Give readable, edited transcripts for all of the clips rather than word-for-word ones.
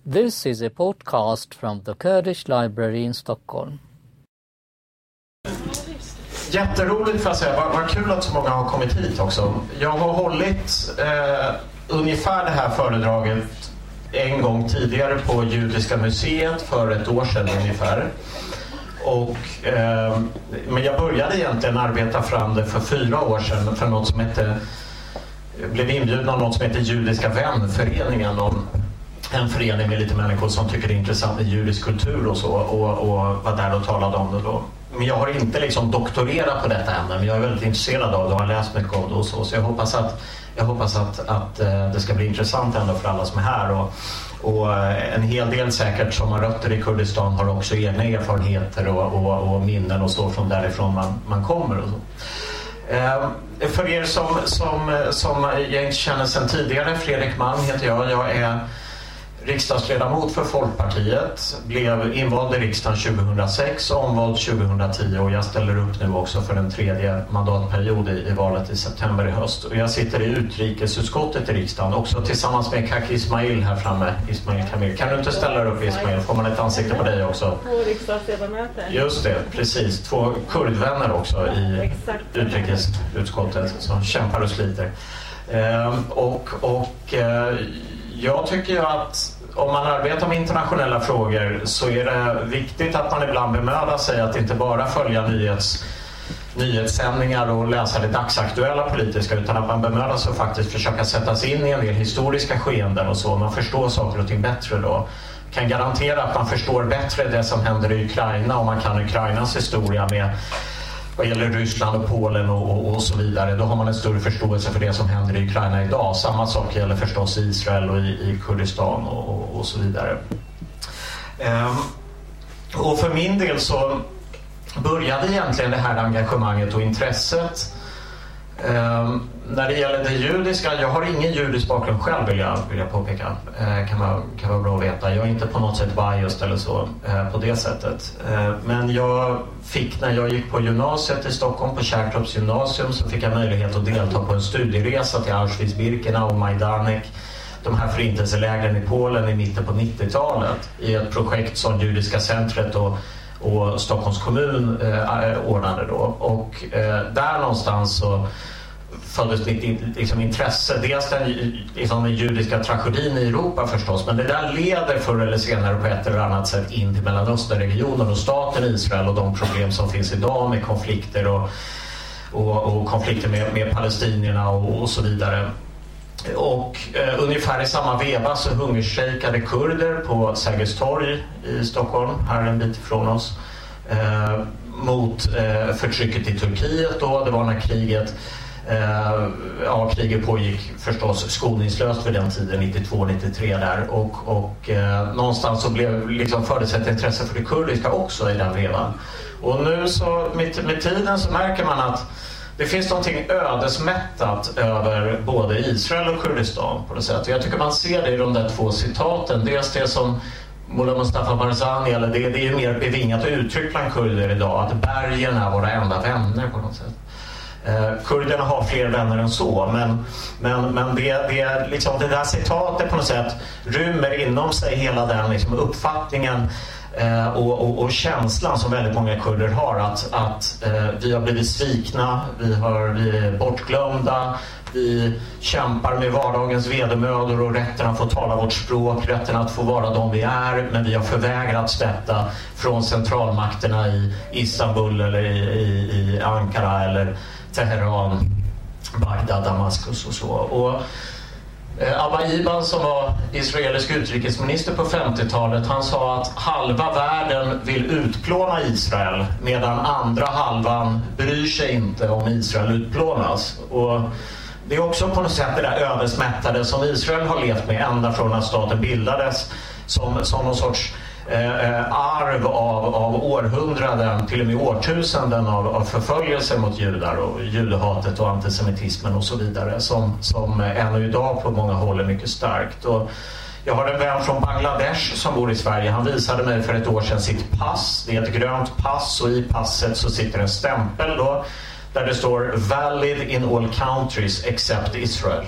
This is a podcast from the Kurdish Library in Stockholm. Jätteroligt för att säga. Vad kul att så många har kommit hit också. Jag har hållit ungefär det här föredraget en gång tidigare på Judiska museet för ett år sedan ungefär. Men jag började egentligen arbeta fram det för 4 år sedan för något som hette, blev inbjuden av något som heter Judiska vänföreningen, en förening med lite människor som tycker det är intressant med judisk kultur och så, och var där och talade om det då. Men jag har inte liksom doktorerat på detta ämne, men jag är väldigt intresserad av det och har läst mycket om det och så jag hoppas att det ska bli intressant ändå för alla som är här, och en hel del säkert som har rötter i Kurdistan har också egna erfarenheter och minnen och så från därifrån man kommer och så. För er som jag inte känner sedan tidigare, Fredrik Malm heter jag är riksdagsledamot för Folkpartiet, blev invald i riksdagen 2006 och omvald 2010, och jag ställer upp nu också för den 3:e mandatperiod i valet i september i höst. Och jag sitter i utrikesutskottet i riksdagen också tillsammans med Kaki Ismail här framme. Ismail Kamil, kan du inte ställa dig upp, Ismail? Får man ett ansikte på dig också? 2 riksdagsledamöter. Just det, precis. 2 kurdvänner också i utrikesutskottet som kämpar och sliter. Jag tycker ju att om man arbetar med internationella frågor så är det viktigt att man ibland bemödar sig att inte bara följa nyhetssändningar och läsa det dagsaktuella politiska, utan att man bemödar sig och faktiskt försöka sätta sig in i en del historiska skeenden och så. Man förstår saker och ting bättre då. Kan garantera att man förstår bättre det som händer i Ukraina, om man kan Ukrainas historia med vad gäller Ryssland och Polen och så vidare. Då har man en större förståelse för det som händer i Ukraina idag. Samma sak gäller förstås i Israel och i Kurdistan och så vidare. Och för min del så började egentligen det här engagemanget och intresset när det gäller det judiska. Jag har ingen judisk bakgrund själv, vill jag påpeka. Kan vara bra att veta. Jag är inte på något sätt biased eller så på det sättet. Men jag fick, när jag gick på gymnasiet i Stockholm, på Kärrtorps gymnasium, så fick jag möjlighet att delta på en studieresa till Auschwitz-Birkenau och Majdanek, de här förintelselägren i Polen i mitten på 90-talet, i ett projekt som Judiska centret och Stockholms kommun ordnade då. Och där någonstans så föddes mitt intresse. Dels den judiska tragedin i Europa förstås, men det där leder förr eller senare på ett eller annat sätt in till Mellanösternregionen och staten Israel och de problem som finns idag med konflikter och konflikter med palestinierna och så vidare. Och ungefär i samma veva så hungerstrejkade kurder på Sergels torg i Stockholm, här en bit ifrån oss, mot förtrycket i Turkiet då. Det var när kriget pågick förstås skoningslöst vid den tiden, 92-93 där, och någonstans så fördes ett intresse för det kurdiska också i den vevan. Och nu så med tiden så märker man att det finns någonting ödesmättat över både Israel och Kurdistan på det sättet. Jag tycker man ser det i de där 2 citaten. Dels det som Mullah Mustafa Barzani, eller det är ju mer bevingat uttryck bland kurder idag, att bergen är våra enda vänner på något sätt. Kurderna har fler vänner än så, men det liksom det där citatet på något sätt rymmer inom sig hela den liksom uppfattningen och känslan som väldigt många kurder har att vi har blivit svikna, vi är bortglömda, vi kämpar med vardagens vedermödor och rätten att få tala vårt språk, rätten att få vara de vi är, men vi har förvägrats detta från centralmakterna i Istanbul eller i Ankara eller Teheran, Bagdad, Damaskus och så. Och Abba Eban, som var israelisk utrikesminister på 50-talet, han sa att halva världen vill utplåna Israel medan andra halvan bryr sig inte om Israel utplånas. Och det är också på något sätt det där ödesmättade som Israel har levt med ända från att staten bildades, som någon sorts arv av århundraden, till och med årtusenden av förföljelse mot judar och judehatet och antisemitismen och så vidare, som ännu idag på många håll är mycket starkt. Och jag har en vän från Bangladesh som bor i Sverige. Han visade mig för ett år sedan sitt pass. Det är ett grönt pass, och i passet så sitter en stämpel då där det står valid in all countries except Israel.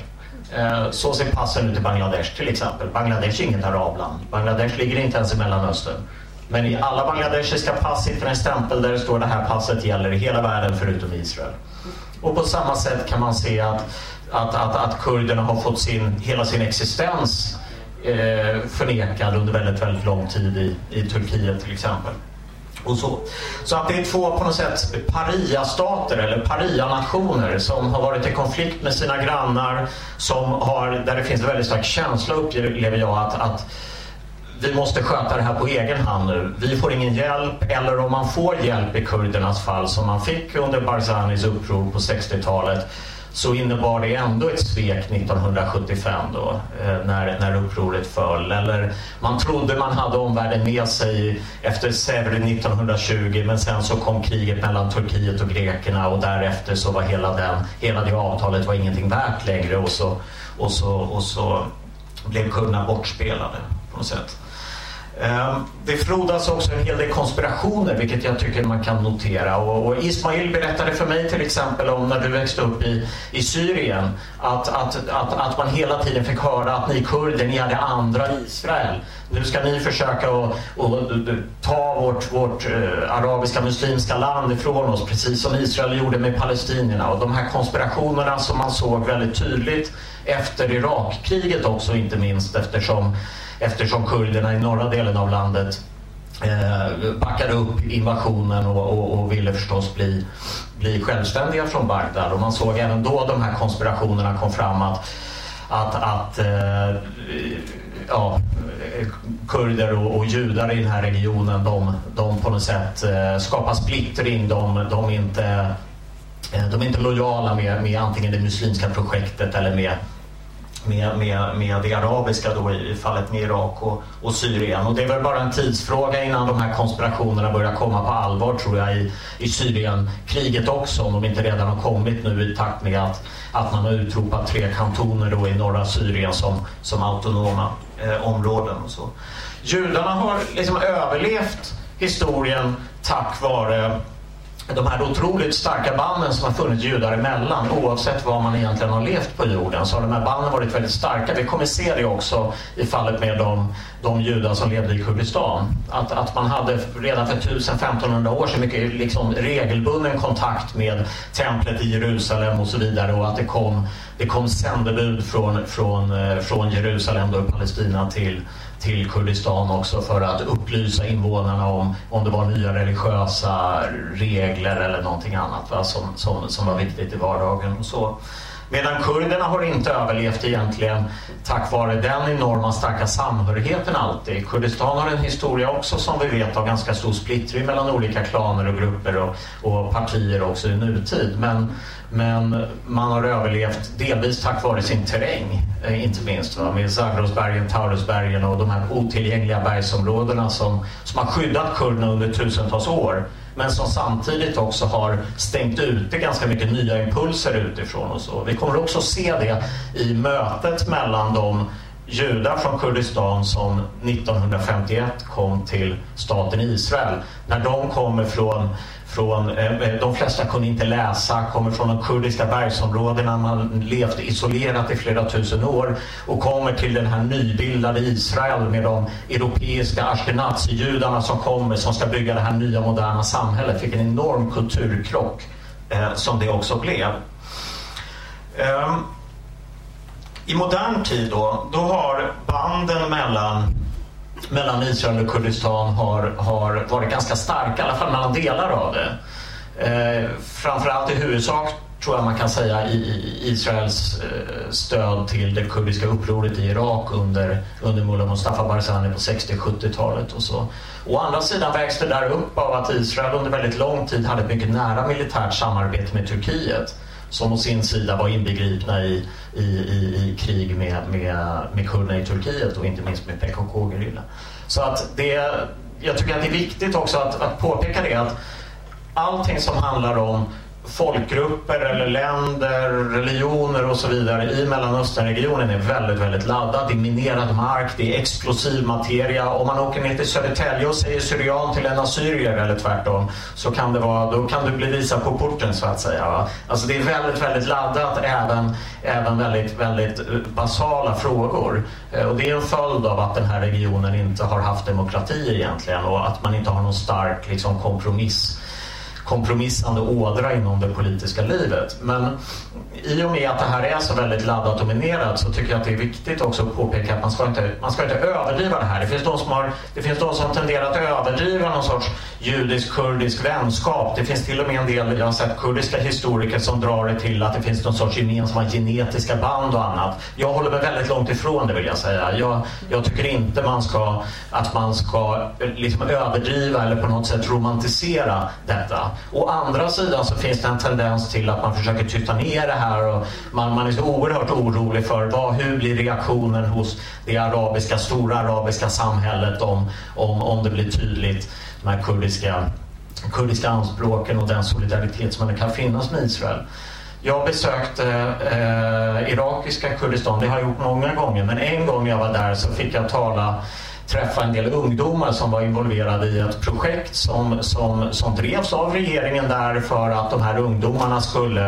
Så ser passen ut i Bangladesh till exempel. Bangladesh är inget arabland. Bangladesh ligger inte ens i Mellanöstern. Men i alla bangladeshiska pass sitter en stämpel där det står det här passet gäller i hela världen förutom Israel. Och på samma sätt kan man se att kurderna har fått hela sin existens förnekad under väldigt, väldigt lång tid i Turkiet till exempel. Och så att det är två på något sätt paria-stater eller paria-nationer som har varit i konflikt med sina grannar, där det finns en väldigt stark känsla, upplever jag, att vi måste sköta det här på egen hand nu. Vi får ingen hjälp, eller om man får hjälp i kurdernas fall som man fick under Barzanis uppror på 60-talet, så innebar det ändå ett svek 1975 då, när upproret föll. Eller man trodde man hade omvärlden med sig efter Sevr 1920, men sen så kom kriget mellan Turkiet och grekerna, och därefter så var hela det avtalet var ingenting värt längre, och så blev kurderna bortspelade på något sätt. Det frodas också en hel del konspirationer, vilket jag tycker man kan notera, och Ismail berättade för mig till exempel om när du växte upp i Syrien att man hela tiden fick höra att ni kurder, ni är det andra Israel. Nu ska ni försöka att ta vårt arabiska muslimska land ifrån oss, precis som Israel gjorde med palestinierna. Och de här konspirationerna som man såg väldigt tydligt efter Irakkriget också, inte minst eftersom kurderna i norra delen av landet backade upp invasionen och ville förstås bli självständiga från Bagdad. Och man såg även då de här konspirationerna kom fram att kurder och judar i den här regionen, de på något sätt skapar splittring. De är inte lojala med antingen det muslimska projektet eller med det arabiska då, i fallet med Irak och Syrien. Och det är väl bara en tidsfråga innan de här konspirationerna börjar komma på allvar, tror jag, i Syrienkriget också, om de inte redan har kommit nu i takt med att man har utropat 3 kantoner då i norra Syrien som autonoma områden och så. Judarna har liksom överlevt historien tack vare de här otroligt starka banden som har funnits judar emellan. Oavsett vad man egentligen har levt på jorden så har de här banden varit väldigt starka. Vi kommer se det också i fallet med de judar som levde i Kurdistan. Att man hade redan för 1000-1500 år sedan mycket liksom regelbunden kontakt med templet i Jerusalem och så vidare, och att det kom sändebud från Jerusalem då i Palestina till Kurdistan också, för att upplysa invånarna om det var nya religiösa regler eller någonting annat, va, som var viktigt i vardagen och så. Medan kurderna har inte överlevt egentligen tack vare den enorma starka samhörigheten alltid. Kurdistan har en historia också, som vi vet, av ganska stor splittring mellan olika klaner och grupper och partier också i nutid. Men man har överlevt delvis tack vare sin terräng, inte minst, va? Med Zagrosbergen, Taurusbergen och de här otillgängliga bergsområdena som har skyddat kurderna under tusentals år, men som samtidigt också har stängt ute ganska mycket nya impulser utifrån och så. Vi kommer också se det i mötet mellan de judar från Kurdistan som 1951 kom till staten Israel. När de kommer från de flesta kunde inte läsa, kommer från de kurdiska bergsområdena, man levt isolerat i flera tusen år, och kommer till den här nybildade Israel med de europeiska ashkenazi-judarna som ska bygga det här nya moderna samhället. Fick en enorm kulturkrock som det också blev. I modern tid då har banden mellan Israel och Kurdistan har varit ganska starka, i alla fall mellan delar av det. Framförallt i huvudsak tror jag man kan säga i Israels stöd till det kurdiska upproret i Irak under Mullah Mustafa Barzani på 60-70-talet och så. Å andra sidan vägs det där upp av att Israel under väldigt lång tid hade ett mycket nära militärt samarbete med Turkiet, som å sin sida var inbegripna i krig med kurderna i Turkiet och inte minst med PKK-gerilla. Så att jag tycker att det är viktigt också att påpeka det, att allting som handlar om folkgrupper eller länder, religioner och så vidare i Mellanösternregionen är väldigt, väldigt laddad. Det är minerad mark, det är explosiv materia. Om man åker ner till Södertälje och säger syrian till en assyrier eller tvärtom, så kan det vara, då kan du bli visad på porten, så att säga. Va? Alltså det är väldigt, väldigt laddat, även väldigt, väldigt basala frågor. Och det är en följd av att den här regionen inte har haft demokrati egentligen, och att man inte har någon stark liksom, kompromissande ådra inom det politiska livet. Men i och med att det här är så väldigt laddat och minerat, så tycker jag att det är viktigt också att påpeka att man ska inte överdriva det här. Det finns de som tenderar att överdriva någon sorts judisk-kurdisk vänskap. Det finns till och med en del, jag har sett kurdiska historiker som drar det till att det finns någon sorts gemensamma genetiska band och annat. Jag håller mig väldigt långt ifrån det, vill jag säga. Jag tycker inte att man ska liksom överdriva eller på något sätt romantisera detta. Å andra sidan så finns det en tendens till att man försöker tysta ner det här, och man är så oerhört orolig för hur blir reaktionen hos det stora arabiska samhället om det blir tydligt de här kurdiska anspråken och den solidaritet som kan finnas med Israel. Jag besökte irakiska Kurdistan, det har jag gjort många gånger, men en gång jag var där så fick jag träffa en del ungdomar som var involverade i ett projekt som drevs av regeringen där, för att de här ungdomarna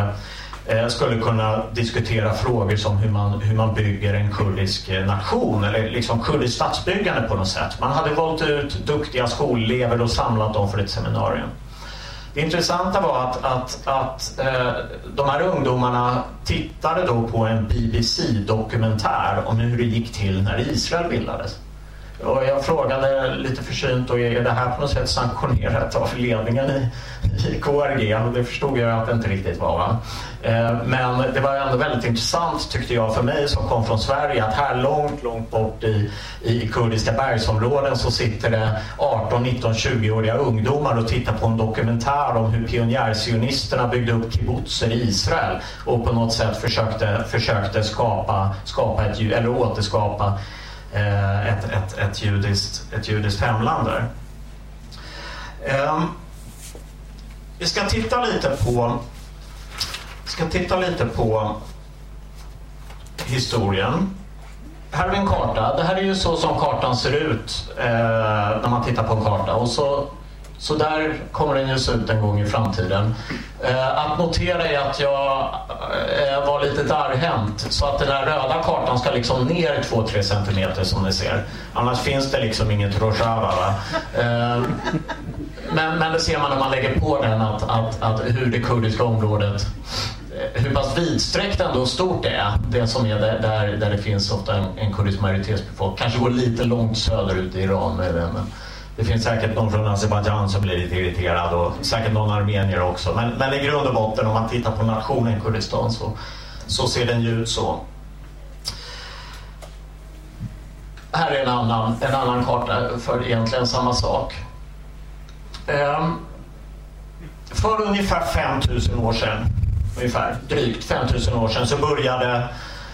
skulle kunna diskutera frågor som hur man bygger en kurdisk nation, eller liksom kurdisk statsbyggande på något sätt. Man hade valt ut duktiga skolelever och samlat dem för ett seminarium. Det intressanta var att de här ungdomarna tittade då på en BBC-dokumentär om hur det gick till när Israel bildades. Och jag frågade lite försynt, och är det här på något sätt sanktionerat av ledningen i KRG? Och det förstod jag att det inte riktigt var. Va? Men det var ändå väldigt intressant, tyckte jag, för mig som kom från Sverige, att här långt bort i kurdiska bergsområden så sitter det 18, 19, 20-åriga ungdomar och tittar på en dokumentär om hur pionjärsionisterna byggde upp kibbutzer i Israel och på något sätt försökte återskapa ett judiskt hemland där. Vi ska titta lite på historien. Här har vi en karta. Det här är ju så som kartan ser ut när man tittar på en karta, och så där kommer den ju se ut en gång i framtiden. Att notera är att jag var lite darrhänt, så att den här röda kartan ska liksom ner 2-3 centimeter som ni ser. Annars finns det liksom inget Rojava, va? Men det ser man när man lägger på den, att hur det kurdiska området, hur pass vidsträckt ändå och stort det är. Det som är där det finns ofta en kurdisk majoritetsbefolkning. Kanske går lite långt söderut i Iran med det, men det finns säkert någon från Azerbaijan som blir lite irriterad, och säkert någon armenier också. Men i grund och botten, om man tittar på nationen Kurdistan, så ser den ju ut så. Här är en annan karta för egentligen samma sak. För ungefär 5000 år sedan, drygt 5000 år sedan, så började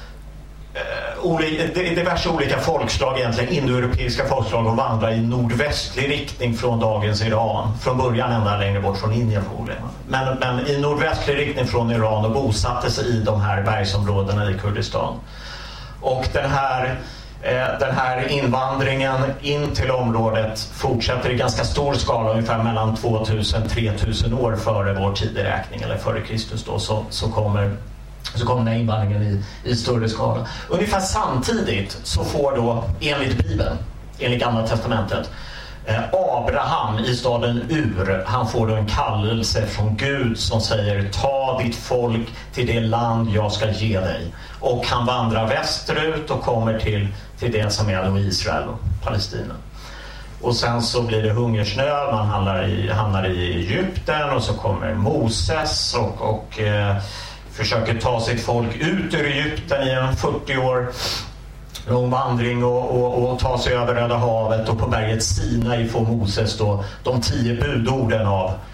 diverse olika folkslag, egentligen indoeuropeiska folkslag, att vandra i nordvästlig riktning från dagens Iran. Från början ända längre bort från Indien förmodligen. Men i nordvästlig riktning från Iran, och bosatte sig i de här bergsområdena i Kurdistan. Och den här invandringen in till området fortsätter i ganska stor skala, ungefär mellan 2000-3000 år före vår tideräkning, eller före Kristus då, så kommer den här invandringen i större skala. Ungefär samtidigt så får då, enligt Bibeln, enligt Gamla testamentet, Abraham i staden Ur, han får då en kallelse från Gud som säger: ta ditt folk till det land jag ska ge dig. Och han vandrar västerut och kommer till det som är då Israel och Palestina. Och sen så blir det hungersnöd, man hamnar i Egypten, och så kommer Moses och försöker ta sitt folk ut ur Egypten i en 40 år lång vandring och ta sig över Röda havet, och på berget Sinai får Moses då de 10 budorden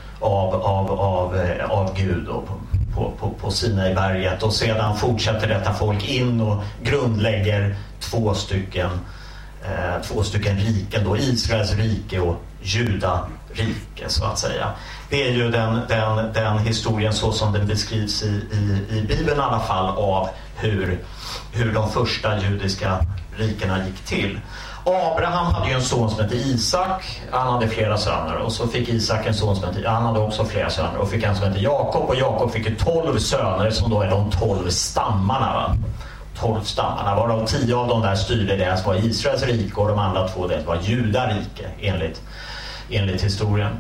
av Gud då, på Sinai-berget, och sedan fortsätter detta folk in och grundlägger 2 stycken två stycken riken då, Israels rike och Judarike så att säga. Det är ju den historien så som den beskrivs i Bibeln i alla fall, av hur de första judiska rikena gick till. Abraham hade ju en son som hette Isak. Han hade flera söner, och så fick Isak en son som hette, han hade också flera söner, och fick en som hette Jakob, och Jakob fick ju 12 söner som då är de 12 stammarna, va? 12 stammarna, varav 10 av dem där styrde det som var Israels rike, och de andra 2 det var Judarike enligt historien.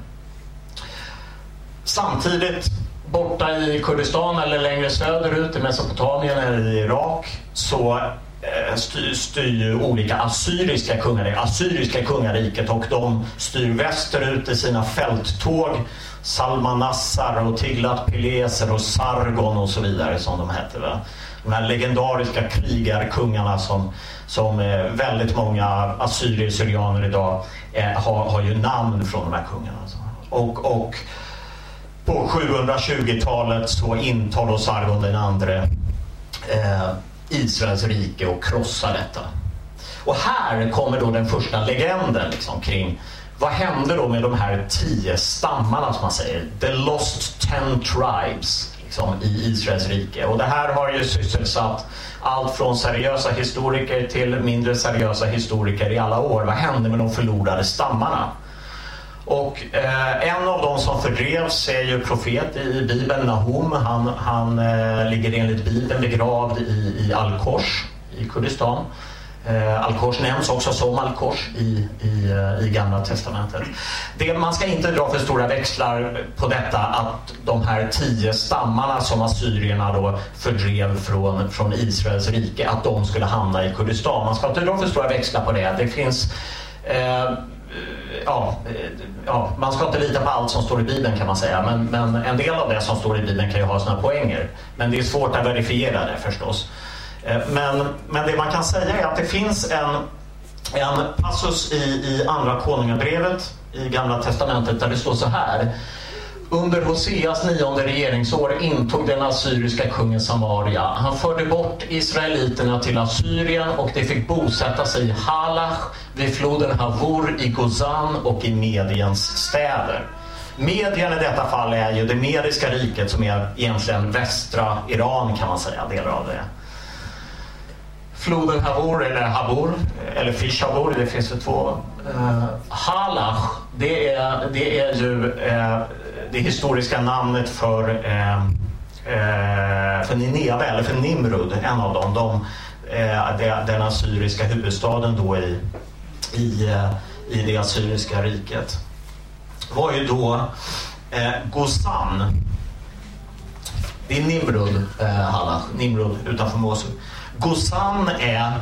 Samtidigt borta i Kurdistan eller längre söderut i Mesopotamien eller i Irak så styr olika assyriska kungariket, och de styr västerut i sina fälttåg, Salmanassar och Tiglat-Pileser och Sargon och så vidare som de hette, va? De här legendariska krigarkungarna som väldigt många assyrier-syrianer idag har ju namn från de här kungarna. Och på 720-talet så intar då Sargon den andre Israels rike och krossar detta. Och här kommer då den första legenden liksom, kring vad hände då med de här 10 stammarna som man säger, the lost 10 tribes liksom, i Israels rike. Och det här har ju sysselsatt allt från seriösa historiker till mindre seriösa historiker i alla år. Vad hände med de förlorade stammarna? Och en av dem som fördrevs är ju profet i Bibeln, Nahum. Han ligger enligt Bibeln begravd i Al-Kors i Kurdistan. Al-Kors nämns också som Al-Kors i Gamla testamentet. Man ska inte dra för stora växlar på detta att de här 10 stammarna som assyrierna då fördrev från Israels rike, att de skulle hamna i Kurdistan. Man ska inte dra för stora växlar på det. Det finns man ska inte lita på allt som står i Bibeln kan man säga, men en del av det som står i Bibeln kan ju ha sina poänger, men det är svårt att verifiera det förstås. Men det man kan säga är att det finns en passus i andra konungabrevet i Gamla testamentet där det står så här: under Hoseas 9:e regeringsår intog den assyriska kungen Samaria. Han förde bort israeliterna till Assyrien, och de fick bosätta sig i Halach vid floden Havur, i Gozan och i Mediens städer. Medien i detta fall är ju det mediska riket, som är egentligen västra Iran kan man säga, delar av det. Floden Havur eller Fishabur, det finns det 2. Halach, det är ju det historiska namnet för Nineve eller för Nimrud, en av dem. Den assyriska huvudstaden då i det assyriska riket var ju då Gozan. Det är Nimrud, Halach, Nimrud utanför Mosul. Gozan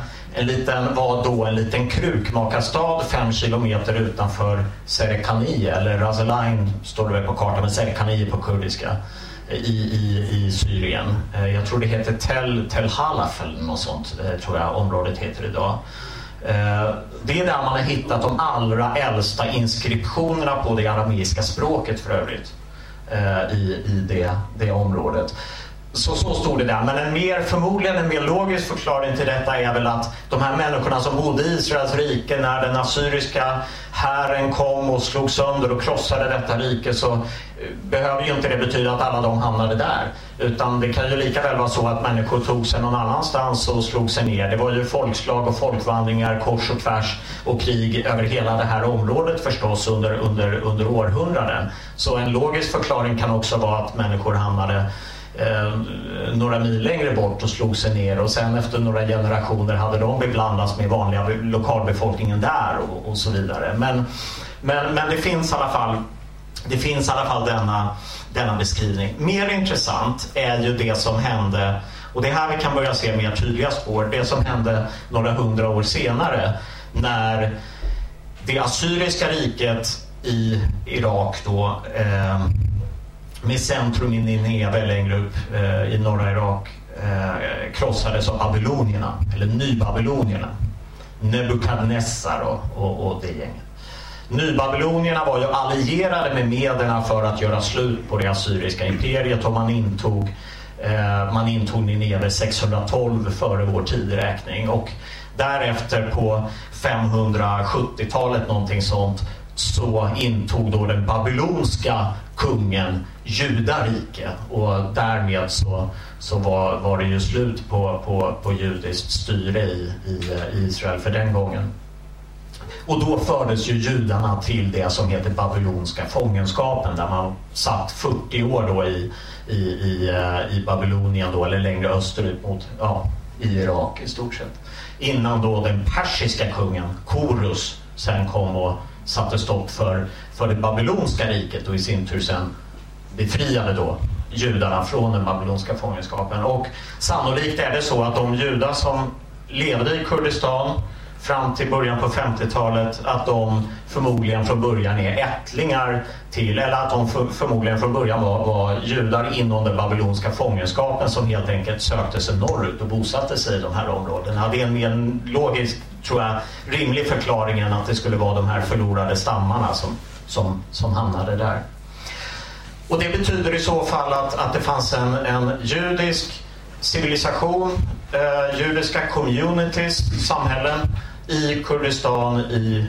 var då en liten krukmakarstad 5 kilometer utanför Serkani, eller Razelain står det väl på kartan, men Serkani på kurdiska i Syrien. Jag tror det heter Tel Halaf eller något sånt, tror jag området heter idag. Det är där man har hittat de allra äldsta inskriptionerna på det arameiska språket för övrigt i det området. Så stod det där. Men förmodligen en mer logisk förklaring till detta är väl att de här människorna som bodde i Israels rike, när den assyriska hären kom och slog sönder och krossade detta rike, så behöver ju inte det betyda att alla de hamnade där. Utan det kan ju lika väl vara så att människor tog sig någon annanstans och slog sig ner. Det var ju folkslag och folkvandringar kors och tvärs och krig över hela det här området förstås under århundraden. Så en logisk förklaring kan också vara att människor hamnade några mil längre bort och slog sig ner, och sen efter några generationer hade de beblandats med vanliga lokalbefolkningen där och så vidare. Men det finns i alla fall denna beskrivning. Mer intressant är ju det som hände, och det här vi kan börja se mer tydliga spår, det som hände några 100 år senare, när det assyriska riket i Irak då med centrum i Nineve längre upp i norra Irak krossades av babylonierna, eller nybabylonierna, Nebukadnessar och det gänget. Nybabylonierna var ju allierade med mederna för att göra slut på det assyriska imperiet, och man intog Nineve 612 före vår tideräkning, och Därefter på 570-talet någonting sånt så intog då den babylonska kungen Judarike, och därmed så var det ju slut på judiskt styre i Israel för den gången. Och då fördes ju judarna till det som heter babylonska fångenskapen, där man satt 40 år då i Babylonien då, eller längre österut mot i Irak i stort sett. Innan då den persiska kungen Korus sen kom och satte stopp för det babylonska riket och i sin tur sen befriade då judarna från den babylonska fångenskapen. Och sannolikt är det så att de judar som levde i Kurdistan fram till början på 50-talet, att de förmodligen från början är ättlingar till, eller att de förmodligen från början var judar inom den babylonska fångenskapen som helt enkelt sökte sig norrut och bosatte sig i de här områdena. Det är en mer logisk, tror jag, rimlig förklaring än att det skulle vara de här förlorade stammarna som hamnade där. Och det betyder i så fall att det fanns en judisk civilisation, judiska communities, samhällen i Kurdistan i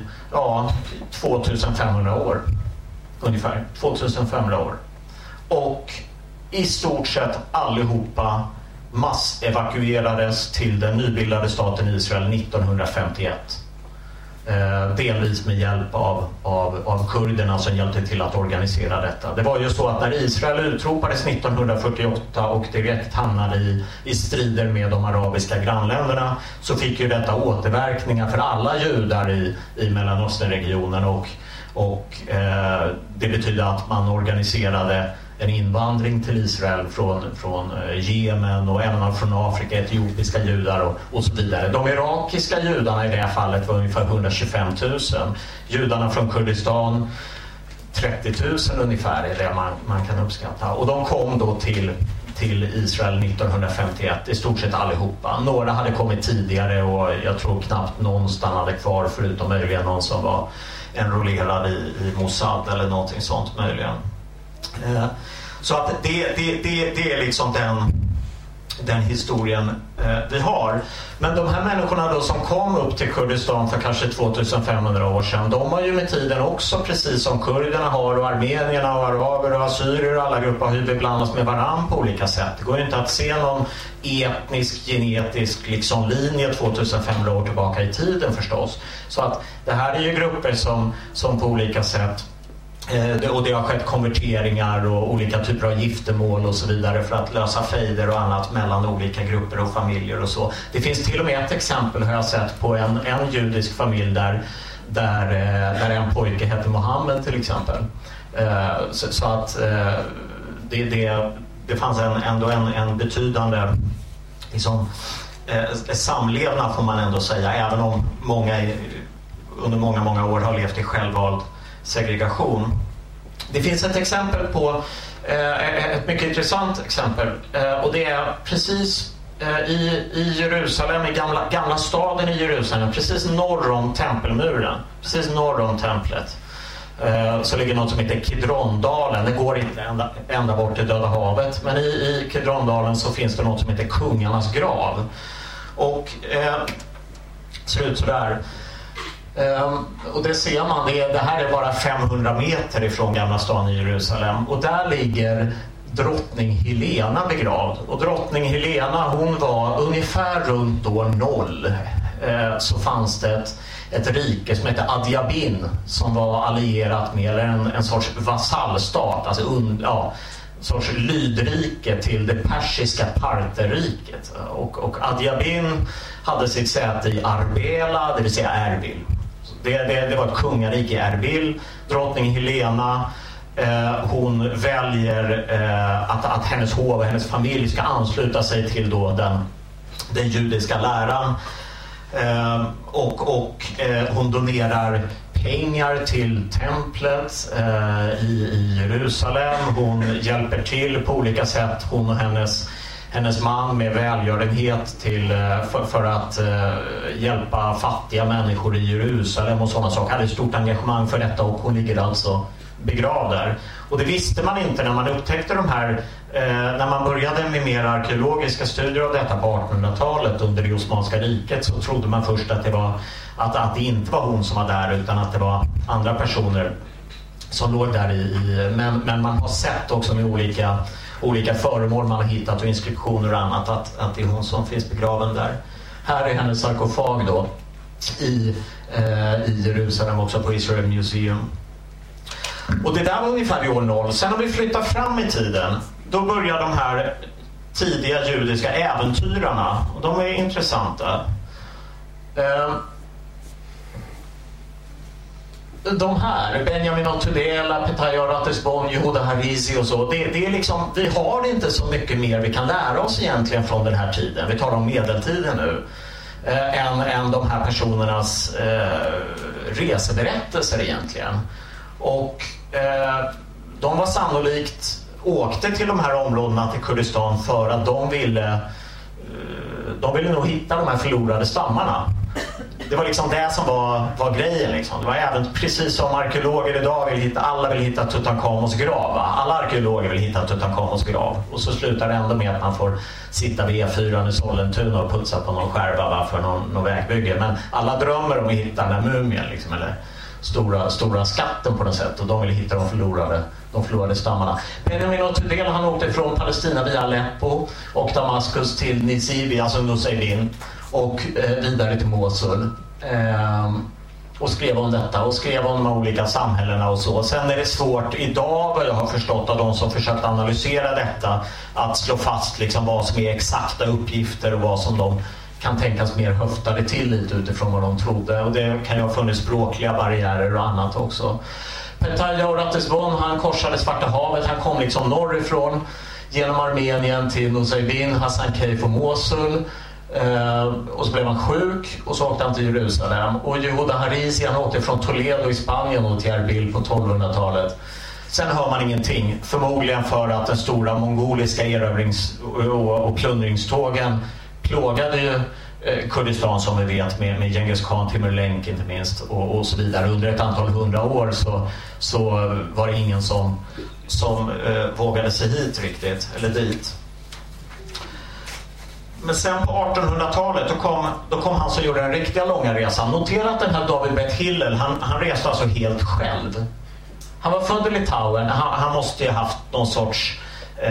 2500 år ungefär, 2500 år, och i stort sett allihopa massevakuerades till den nybildade staten Israel 1951, delvis med hjälp av kurderna som hjälpte till att organisera detta. Det var ju så att när Israel utropades 1948 och direkt hamnade i strider med de arabiska grannländerna, så fick ju detta återverkningar för alla judar i Mellanösternregionen, och det betyder att man organiserade en invandring till Israel från Jemen och även från Afrika, etiopiska judar och så vidare. De irakiska judarna i det här fallet var ungefär 125 000. Judarna från Kurdistan 30 000 ungefär är det man kan uppskatta. Och de kom då till Israel 1951, i stort sett allihopa. Några hade kommit tidigare och jag tror knappt någon stannade kvar, förutom möjligen någon som var enrollerad i Mossad eller någonting sånt möjligen. Så att det är liksom den historien vi har. Men de här människorna då som kom upp till Kurdistan för kanske 2500 år sedan, de har ju med tiden också, precis som kurderna har och armenierna och araber och assyrier och alla grupper, har ju beblandats med varann på olika sätt. Det går ju inte att se någon etnisk, genetisk liksom linje 2500 år tillbaka i tiden förstås. Så att det här är ju grupper som på olika sätt, och det har skett konverteringar och olika typer av giftermål och så vidare för att lösa fejder och annat mellan olika grupper och familjer och så. Det finns till och med ett exempel, har jag sett, på en judisk familj där en pojke heter Mohammed till exempel. Så att det fanns ändå en betydande liksom, samlevnad, får man ändå säga, även om många under många år har levt i självvald segregation. Det finns ett exempel på ett mycket intressant exempel, och det är precis i Jerusalem, i gamla staden i Jerusalem, precis norr om tempelmuren, precis norr om templet, så ligger något som heter Kidrondalen. Det går inte ända bort till Döda havet, men i Kidrondalen så finns det något som heter Kungarnas grav, och ser ut sådär. Och det ser man, det här är bara 500 meter ifrån gamla stan i Jerusalem, och där ligger drottning Helena begravd. Och drottning Helena, hon var ungefär runt år 0, så fanns det ett rike som heter Adiabin som var allierat med, eller en sorts vasallstat, alltså en sorts lydrike till det persiska Partherriket. Och Adiabin hade sitt säte i Arbela, det vill säga Erbil. Det var ett kungarike i Erbil. Drottning Helena, hon väljer att hennes hov och hennes familj ska ansluta sig till då den judiska läran, och hon donerar pengar till templet i Jerusalem. Hon hjälper till på olika sätt, hon och hennes man, med välgörenhet för att hjälpa fattiga människor i Jerusalem och sådana saker. Hade ett stort engagemang för detta, och hon ligger alltså begravd där. Och det visste man inte när man upptäckte de här när man började med mer arkeologiska studier av detta på 1800-talet under det Osmanska riket, så trodde man först att det inte var hon som var där, utan att det var andra personer som låg där men man har sett också med olika föremål man har hittat och inskriptioner och annat att det är hon som finns begraven där. Här är hennes sarkofag då i Jerusalem, också på Israel Museum. Och det där var ungefär i år 0. Sen om vi flyttar fram i tiden, då börjar de här tidiga judiska äventyrarna, och de är intressanta. De här, Benjamin Otudela, Petaya Ratisbon, Yehuda Harizi och så, det är liksom, vi har inte så mycket mer vi kan lära oss egentligen från den här tiden. Vi talar om medeltiden nu. Än de här personernas reseberättelser egentligen. Och de var sannolikt åkte till de här områdena, till Kurdistan, för att de ville nog hitta de här förlorade stammarna. Det var liksom det som var grejen liksom. Det var även precis som arkeologer idag alla vill hitta Tutankhamons grav. Alla arkeologer vill hitta Tutankhamons grav. Och så slutar det ändå med att man får sitta vid E4 i Sollentuna och putsa på någon skärva för någon vägbygge. Men alla drömmer om att hitta den här mumien liksom, eller stora skatten på något sätt, och de vill hitta de förlorade stammarna. Benjamin Otudela, han åkte från Palestina via Aleppo och Damaskus till Nizibi, alltså Nusaybin, och vidare till Mosul, och skrev om detta och skrev om de olika samhällena och så. Sen är det svårt idag, vad jag har förstått av de som försökt analysera detta, att slå fast liksom vad som är exakta uppgifter och vad som de kan tänkas mer höftade till lite utifrån vad de trodde, och det kan ju ha funnits språkliga barriärer och annat också. Petaya Ratisbon, han korsade Svarta havet, han kom liksom norrifrån genom Armenien till Nusaybin, Hassan Keif och Mosul, och så blev han sjuk och så åkte han till Jerusalem. Och Yehuda Harizi, han åkte från Toledo i Spanien och till Erbil på 1200-talet. Sen hör man ingenting, förmodligen för att den stora mongoliska erövrings- och plundringstågen plågade ju Kurdistan, som vi vet, med Genghis Khan, Timur Lenk inte minst, och så vidare. Under ett antal 100 år så var det ingen som vågade sig hit riktigt, eller dit. Men sen på 1800-talet då kom han som gjorde den riktiga långa resan. Notera att den här David Beth Hillel, han reste alltså helt själv. Han var född i Litauen, han måste ju ha haft någon sorts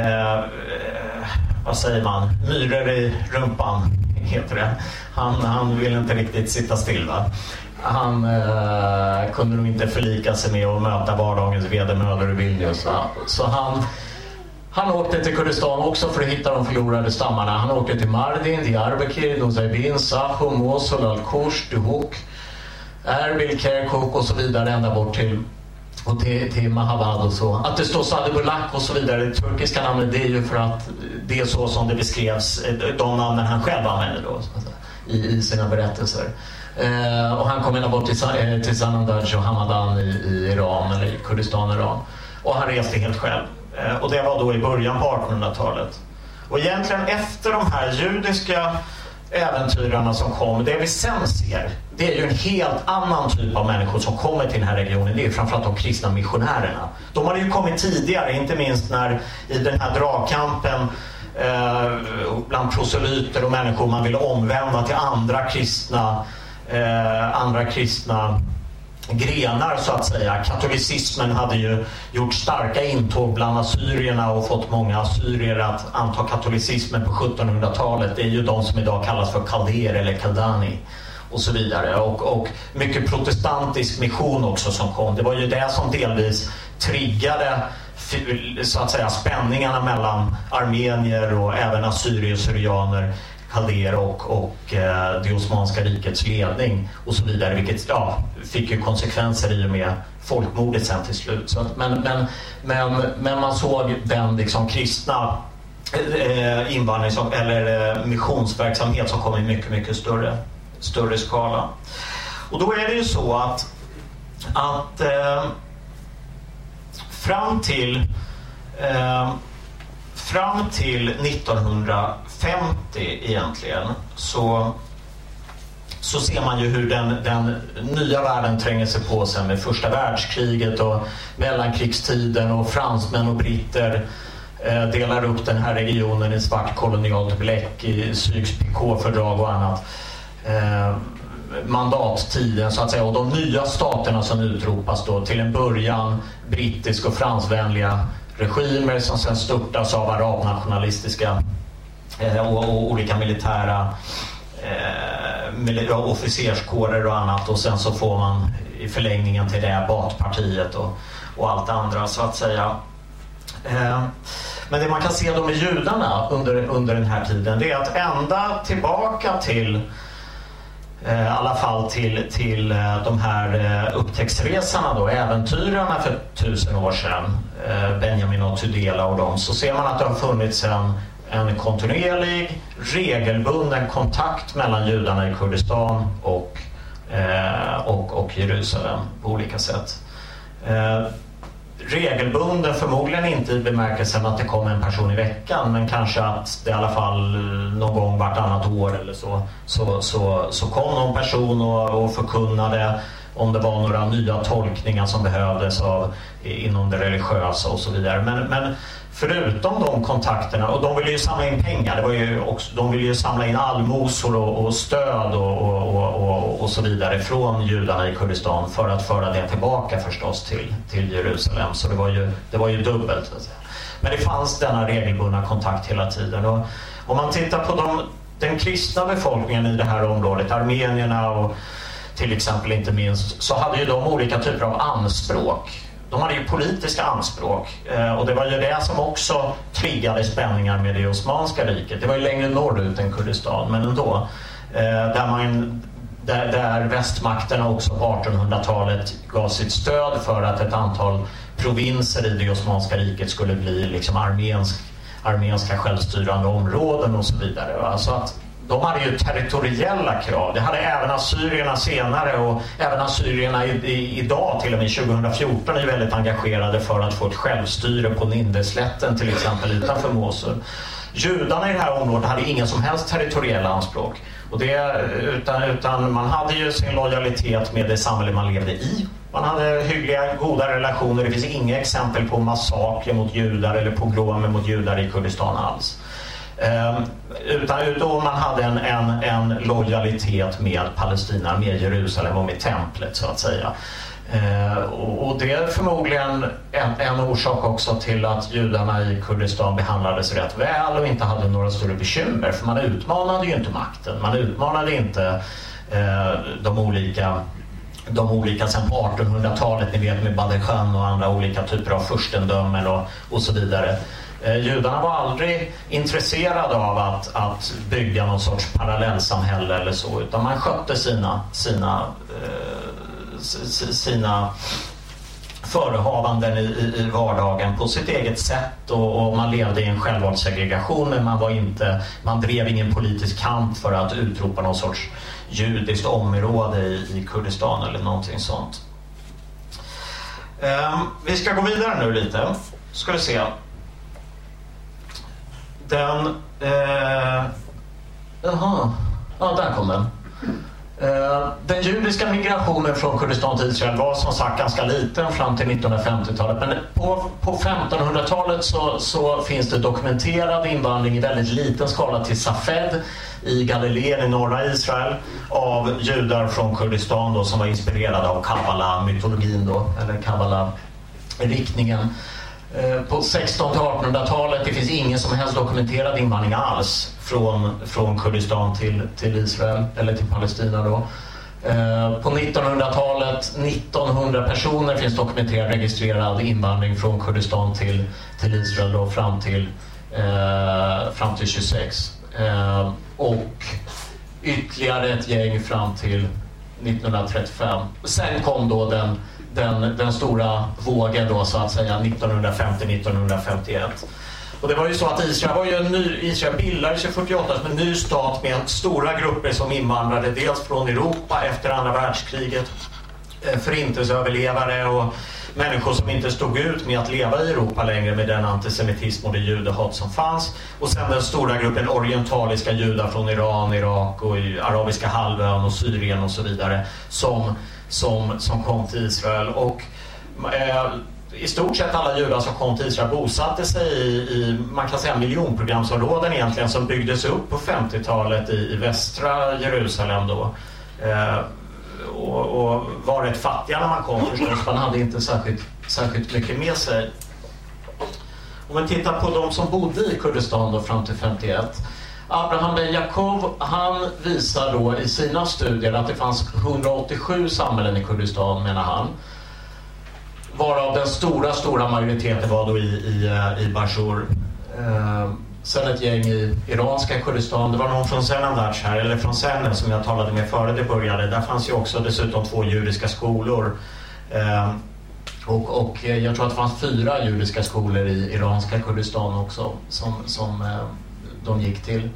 vad säger man, myror i rumpan heter det. Han ville inte riktigt sitta still, va? Han kunde nog inte förlika sig med att möta vardagens vedermödor i Vilnius, va? Så han åkte till Kurdistan också för att hitta de förlorade stammarna. Han åkte till Mardin, Diyarbakir, Nusaybin, Saho, Mosul, Al-Kush, Duhok, Erbil, Kirkuk och så vidare, ända bort till Mahabad och så. Att det står Sadibulak och så vidare, det turkiska namnet, det är ju för att det är så som det beskrevs, de namnen han själv använder då, i sina berättelser. Och han kom ända bort till Sanandaj och Hamadan i Iran, eller i Kurdistan, Iran. Och han reste helt själv. Och det var då i början på 1800-talet. Och egentligen efter de här judiska äventyrarna som kom, det vi sen ser, det är ju en helt annan typ av människor som kommer till den här regionen. Det är framförallt de kristna missionärerna. De hade ju kommit tidigare, inte minst när i den här dragkampen bland proselyter och människor man ville omvända till andra kristna grenar, så att säga. Katolicismen hade ju gjort starka intåg bland assyrierna och fått många assyrier att anta katolicismen på 1700-talet. Det är ju de som idag kallas för kalder eller kaldani och så vidare. Och mycket protestantisk mission också som kom. Det var ju det som delvis triggade, så att säga, spänningarna mellan armenier och även assyrier-syrianer, kalder och det Osmanska rikets ledning och så vidare, vilket fick ju konsekvenser i och med folkmordet sen till slut. Så, men man såg den liksom kristna invandring eller missionsverksamhet som kom i mycket, mycket större skala. Och då är det ju så att fram till 1950 egentligen så ser man ju hur den nya världen tränger sig på sig med första världskriget och mellankrigstiden, och fransmän och britter delar upp den här regionen i svart kolonialt bläck, i Sykes-Picot-fördrag och annat. Mandattiden så att säga, och de nya staterna som utropas då, till en början brittisk- och fransvänliga regimer som sen störtas av arabnationalistiska och olika militära officerskårer och annat, och sen så får man i förlängningen till det Baathpartiet och allt andra så att säga. Men det man kan se då med judarna under den här tiden, det är att ända tillbaka till i alla fall till de här upptäcktsresorna då, äventyrarna för 1000 år sedan, Benjamin och Tudela och dem, så ser man att det har funnits en kontinuerlig, regelbunden kontakt mellan judarna i Kurdistan och Jerusalem på olika sätt. Regelbunden förmodligen inte i bemärkelsen att det kommer en person i veckan, men kanske att det i alla fall någon gång vartannat år eller så kom någon person och förkunnade om det var några nya tolkningar som behövdes inom det religiösa och så vidare. Men förutom de kontakterna, och de ville ju samla in pengar, det var ju också, de ville ju samla in allmosor och stöd och så vidare från judarna i Kurdistan för att föra det tillbaka förstås till Jerusalem. Så det var ju dubbelt så att säga. Men det fanns denna regelbundna kontakt hela tiden. Och om man tittar på den kristna befolkningen i det här området, armenierna och till exempel inte minst, så hade ju de olika typer av anspråk. De hade ju politiska anspråk, och det var ju det som också triggade spänningar med det Osmanska riket. Det var ju längre norrut än Kurdistan, men ändå. Där västmakterna också på 1800-talet gav sitt stöd för att ett antal provinser i det Osmanska riket skulle bli liksom armenska självstyrande områden och så vidare. Alltså att de hade ju territoriella krav. Det hade även assyrierna senare, och även assyrierna idag, till och med 2014, är väldigt engagerade för att få ett självstyre på Nindeslätten till exempel utanför Mosul. Judarna i det här området hade ingen som helst territoriella anspråk. Och utan man hade ju sin lojalitet med det samhälle man levde i. Man hade hyggliga, goda relationer. Det finns inga exempel på massakrer mot judar eller pogromer mot judar i Kurdistan alls. Utan man hade en lojalitet med Palestina, med Jerusalem och med templet så att säga. Och det är förmodligen en orsak också till att judarna i Kurdistan behandlades rätt väl och inte hade några större bekymmer, för man utmanade ju inte makten, man utmanade inte de olika sen på 1800-talet, ni vet, med Badekhan och andra olika typer av furstendömen och så vidare. Judarna var aldrig intresserade av att bygga någon sorts parallellsamhälle eller så, utan man skötte sina förehavanden i vardagen på sitt eget sätt, och man levde i en självvald segregation, men man drev ingen politisk kamp för att utropa någon sorts judiskt område i Kurdistan eller någonting sånt. Vi ska gå vidare nu lite. Ska vi se. Där kom den. Den judiska migrationen från Kurdistan till Israel var som sagt ganska liten fram till 1950-talet, men på 1500-talet så finns det dokumenterad invandring i väldigt liten skala till Safed i Galileen i norra Israel av judar från Kurdistan då, som var inspirerade av Kabbala-mytologin då, eller Kabbala-riktningen. På 1600-1800-talet det finns ingen som helst dokumenterad invandring alls från Kurdistan till Israel eller till Palestina då. På 1900-talet 1900 personer finns dokumenterad registrerad invandring från Kurdistan till Israel då, fram till 26, och ytterligare ett gäng fram till 1935. Sen kom då den stora vågen då så att säga 1950-1951. Och det var ju så att Israel bildades 1948 som en ny stat med stora grupper som invandrade dels från Europa efter andra världskriget, förintelseöverlevare och människor som inte stod ut med att leva i Europa längre med den antisemitism och det judehat som fanns, och sen den stora gruppen orientaliska judar från Iran, Irak och arabiska halvön och Syrien och så vidare som kom till Israel. Och i stort sett alla judar som kom till Israel bosatte sig i man kan säga miljonprogramsområden egentligen som byggdes upp på 50-talet i västra Jerusalem då. Och var rätt fattiga när man kom förstås. Man hade inte särskilt mycket med sig. Om vi tittar på de som bodde i Kurdistan då fram till 51. Abraham Ben Jacob, han visar då i sina studier att det fanns 187 samhällen i Kurdistan, menar han. Varav den stora majoriteten var då i Bashur. Sen ett gäng i iranska Kurdistan. Det var någon från Senandarch här, eller från Senne som jag talade med före det började. Där fanns ju också dessutom 2 judiska skolor. Och jag tror att det fanns 4 judiska skolor i iranska Kurdistan också som de gick till.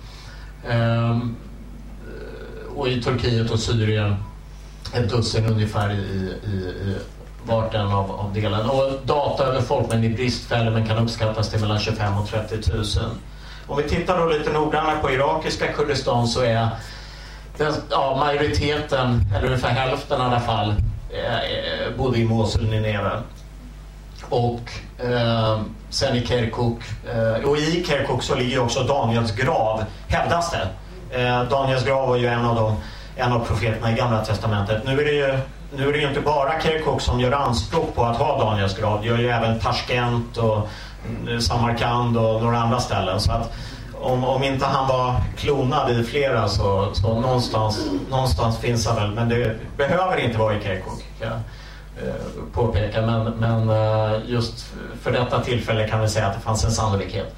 Och i Turkiet och Syrien ett dussin ungefär i vart en av delen. Och data över folkmängd i bristfällen kan uppskattas till mellan 25 och 30 000. Om vi tittar då lite noggrannare på irakiska Kurdistan så är majoriteten, eller ungefär hälften i alla fall, bodde i Mosul, Nineve. Och sen i Kirkuk, och i Kirkuk så ligger också Daniels grav, hävdas det. Daniels grav var ju en av profeterna i Gamla testamentet. Nu är det ju inte bara Kirkuk som gör anspråk på att ha Daniels grav. Det gör ju även Tashkent och Samarkand och några andra ställen. Så att om inte han var klonad i flera så någonstans finns han väl. Men det behöver inte vara i Kirkuk, kan jag påpeka. Men just för detta tillfälle kan vi säga att det fanns en sannolikhet.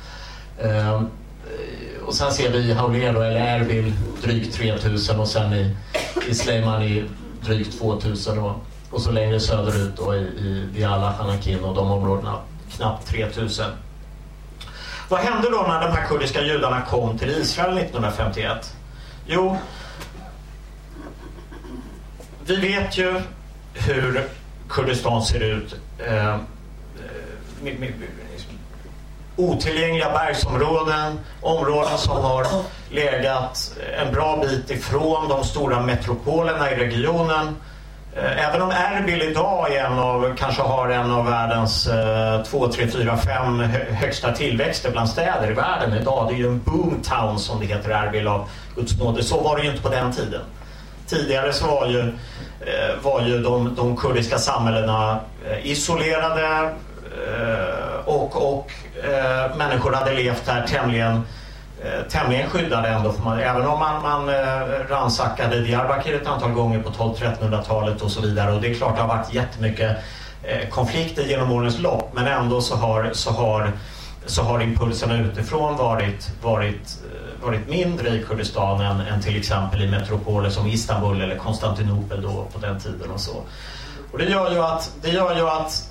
Och sen ser vi i Haulero eller Erbil drygt 3000 och sen i Sleimani drygt 2000 och så längre söderut då i Diyala, Hanakin och de områdena knappt 3000. Vad hände då när de här kurdiska judarna kom till Israel 1951? Jo, vi vet ju hur Kurdistan ser ut. Otillgängliga bergsområden, områden som har legat en bra bit ifrån de stora metropolerna i regionen. Även om Erbil idag kanske har en av världens 2, 3, 4, 5 högsta tillväxter bland städer i världen idag. Det är ju en boomtown som det heter, Erbil av Guds nåde. Så var det ju inte på den tiden. Tidigare så var ju de kurdiska samhällena isolerade och människor hade levt där tämligen skyddade ändå. Även om man ransackade Diyarbakir ett antal gånger på 1200-1300-talet och så vidare. Och det är klart det har varit jättemycket konflikter genom årens lopp. Men ändå så har impulserna utifrån varit mindre i Kurdistan än till exempel i metropoler som Istanbul eller Konstantinopel då på den tiden och så. Och det gör ju att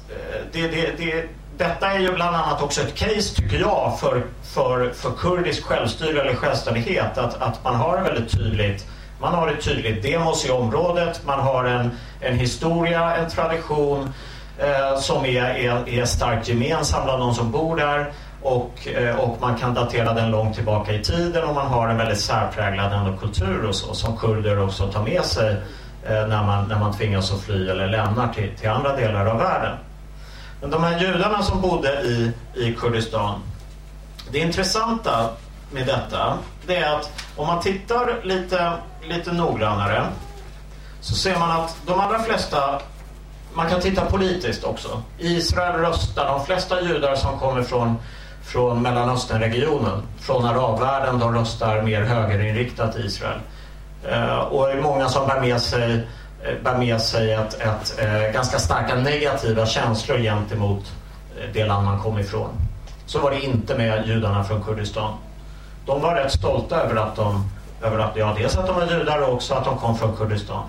detta är ju bland annat också ett case, tycker jag, för kurdisk självstyre eller självständighet, att man har ett tydligt demos i området, man har en historia, en tradition som är starkt gemensam bland de som bor där, och man kan datera den långt tillbaka i tiden, och man har en väldigt särpräglad ändå kultur och så, som kurder också tar med sig när man tvingas att fly eller lämnar till andra delar av världen. Men de här judarna som bodde i Kurdistan, det intressanta med detta, det är att om man tittar lite noggrannare så ser man att de allra flesta, man kan titta politiskt också. I Israel röstar de flesta judar som kommer från Mellanösternregionen, från arabvärlden, de röstar mer högerinriktat i Israel. Och det är många som bär med sig ett ganska starka negativa känslor gentemot det land man kom ifrån. Så var det inte med judarna från Kurdistan. De var rätt stolta över att dels att de var judar och också att de kom från Kurdistan.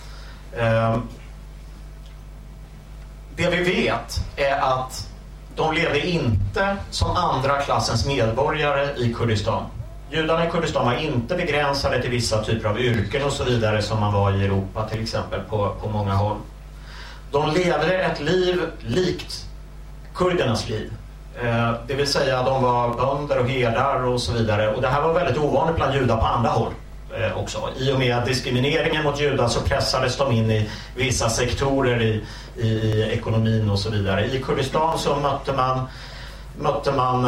Det vi vet är att de levde inte som andra klassens medborgare i Kurdistan. Judarna i Kurdistan var inte begränsade till vissa typer av yrken och så vidare som man var i Europa till exempel på många håll. De levde ett liv likt kurdernas liv. Det vill säga de var bönder och herdar och så vidare. Och det här var väldigt ovanligt bland judar på andra håll. också. I och med diskrimineringen mot judar så pressades de in i vissa sektorer i ekonomin och så vidare. I Kurdistan så mötte man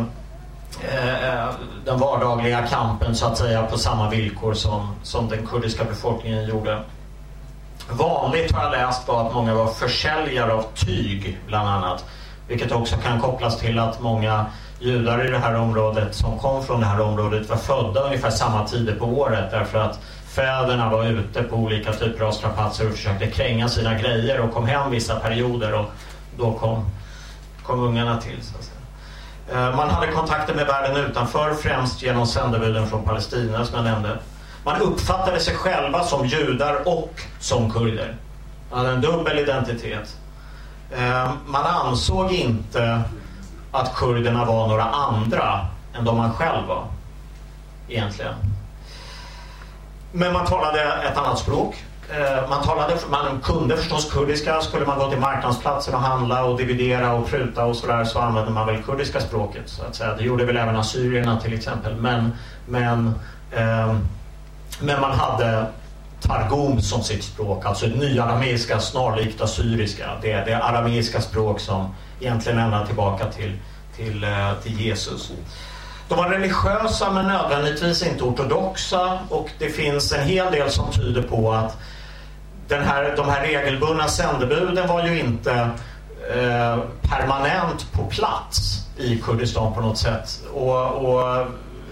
den vardagliga kampen så att säga på samma villkor som den kurdiska befolkningen gjorde. Vanligt har jag läst var att många var försäljare av tyg bland annat, vilket också kan kopplas till att många judar i det här området som kom från det här området var födda ungefär samma tider på året, därför att fäderna var ute på olika typer av strapatser och försökte kränga sina grejer och kom hem vissa perioder, och då kom ungarna till så att säga. Man hade kontakter med världen utanför, främst genom sändebuden från Palestina som jag nämnde. Man uppfattade sig själva som judar och som kurder. Man hade en dubbel identitet. Man ansåg inte att kurderna var några andra än de man själv var egentligen. Men man talade ett annat språk. Man kunde förstås kurdiska. Skulle man gå till marknadsplatsen och handla och dividera och pruta och sådär, så använde man väl kurdiska språket så att säga. Det gjorde väl även assyrierna till exempel. Men man hade Targum som sitt språk, alltså ett nyarameiska snarlikt assyriska. Det är det arameiska språk som egentligen ända tillbaka till Jesus. De var religiösa men nödvändigtvis inte ortodoxa, och det finns en hel del som tyder på att de här regelbundna sändebuden var ju inte permanent på plats i Kurdistan på något sätt. Och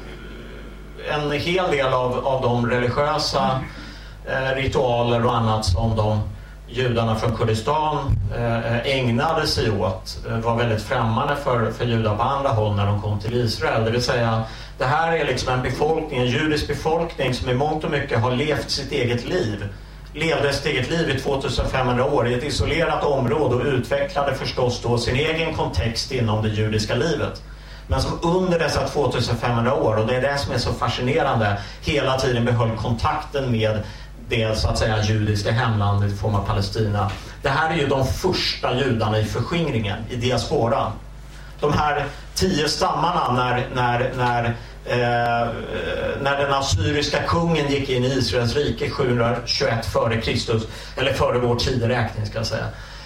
en hel del av de religiösa ritualer och annat som de judarna från Kurdistan ägnade sig åt var väldigt främmande för judar på andra håll när de kom till Israel. Det vill säga, det här är liksom en judisk befolkning som i mångt och mycket har levde sitt eget liv i 2500 år i ett isolerat område och utvecklade förstås då sin egen kontext inom det judiska livet. Men som under dessa 2500 år, och det är det som är så fascinerande, hela tiden behöll kontakten med det så att säga judiska hemlandet i form av Palestina. Det här är ju de första judarna i förskingringen, i diasporan. De här 10 stammarna när den assyriska kungen gick in i Israels rike 721 före Kristus, eller före vår tideräkning ska jag säga.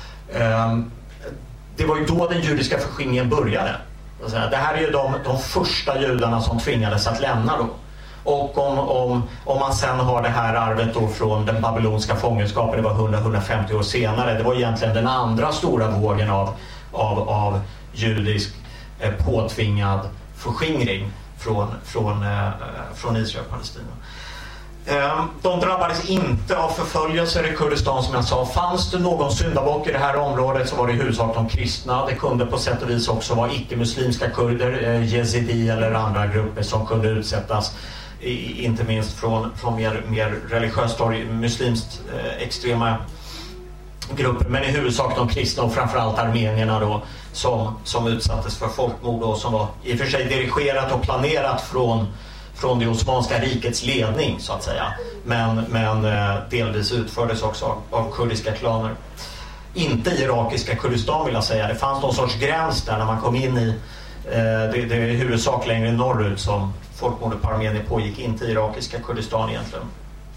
Det var ju då den judiska förskingringen började. Det här är ju de första judarna som tvingades att lämna då. Och om man sen har det här arvet då från den babylonska fångenskapen, det var 100-150 år senare, det var egentligen den andra stora vågen av judisk påtvingad förskingring från Israel och Palestina. De drabbades inte av förföljelser i Kurdistan som jag sa. Fanns det någon syndabock i det här området så var det i huvudsak de kristna. Det kunde på sätt och vis också vara icke-muslimska kurder, jezidi eller andra grupper som kunde utsättas, inte minst från mer religiöst och muslimskt extrema grupper, men i huvudsak de kristna och framförallt armenierna då som utsattes för folkmord och som var i och för sig dirigerat och planerat från det osmanska rikets ledning så att säga, men delvis utfördes också av kurdiska klaner. Inte i irakiska Kurdistan vill jag säga. Det fanns någon sorts gräns där när man kom in i det är i huvudsak längre norrut som folkmordet på Armenien pågick, inte i irakiska Kurdistan egentligen.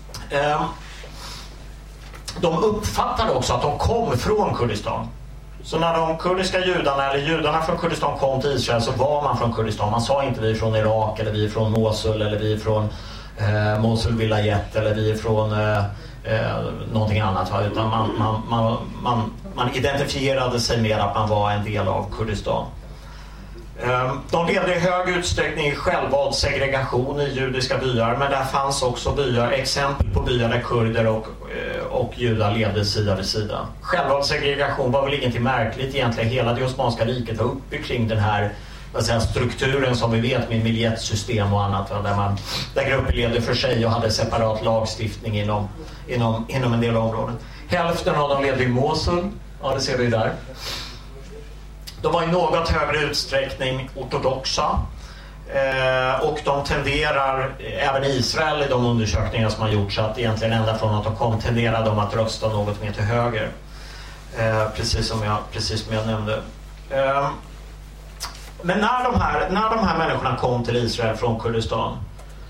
De uppfattade också att de kom från Kurdistan. Så när de kurdiska judarna eller judarna från Kurdistan kom till Israel så var man från Kurdistan. Man sa inte vi är från Irak eller vi är från Mosul eller vi är från Mosul Vilayet eller vi är från någonting annat. Utan man identifierade sig med att man var en del av Kurdistan. De levde i hög utsträckning i självvald segregation i judiska byar, men där fanns också exempel på byar där kurder och judar levde sida vid sida. Självvald segregation var väl ingenting märkligt egentligen. Hela det osmanska riket var uppe kring den här strukturen som vi vet med miljettsystem och annat, där grupper levde för sig och hade separat lagstiftning inom en del områden. Hälften av dem levde i Mosul, ja det ser vi där. De var i något högre utsträckning ortodoxa och de tenderar, även i Israel i de undersökningar som har gjorts, att egentligen ända från att de kom tenderar de att rösta något mer till höger. Precis som jag nämnde. Men när de här människorna kom till Israel från Kurdistan,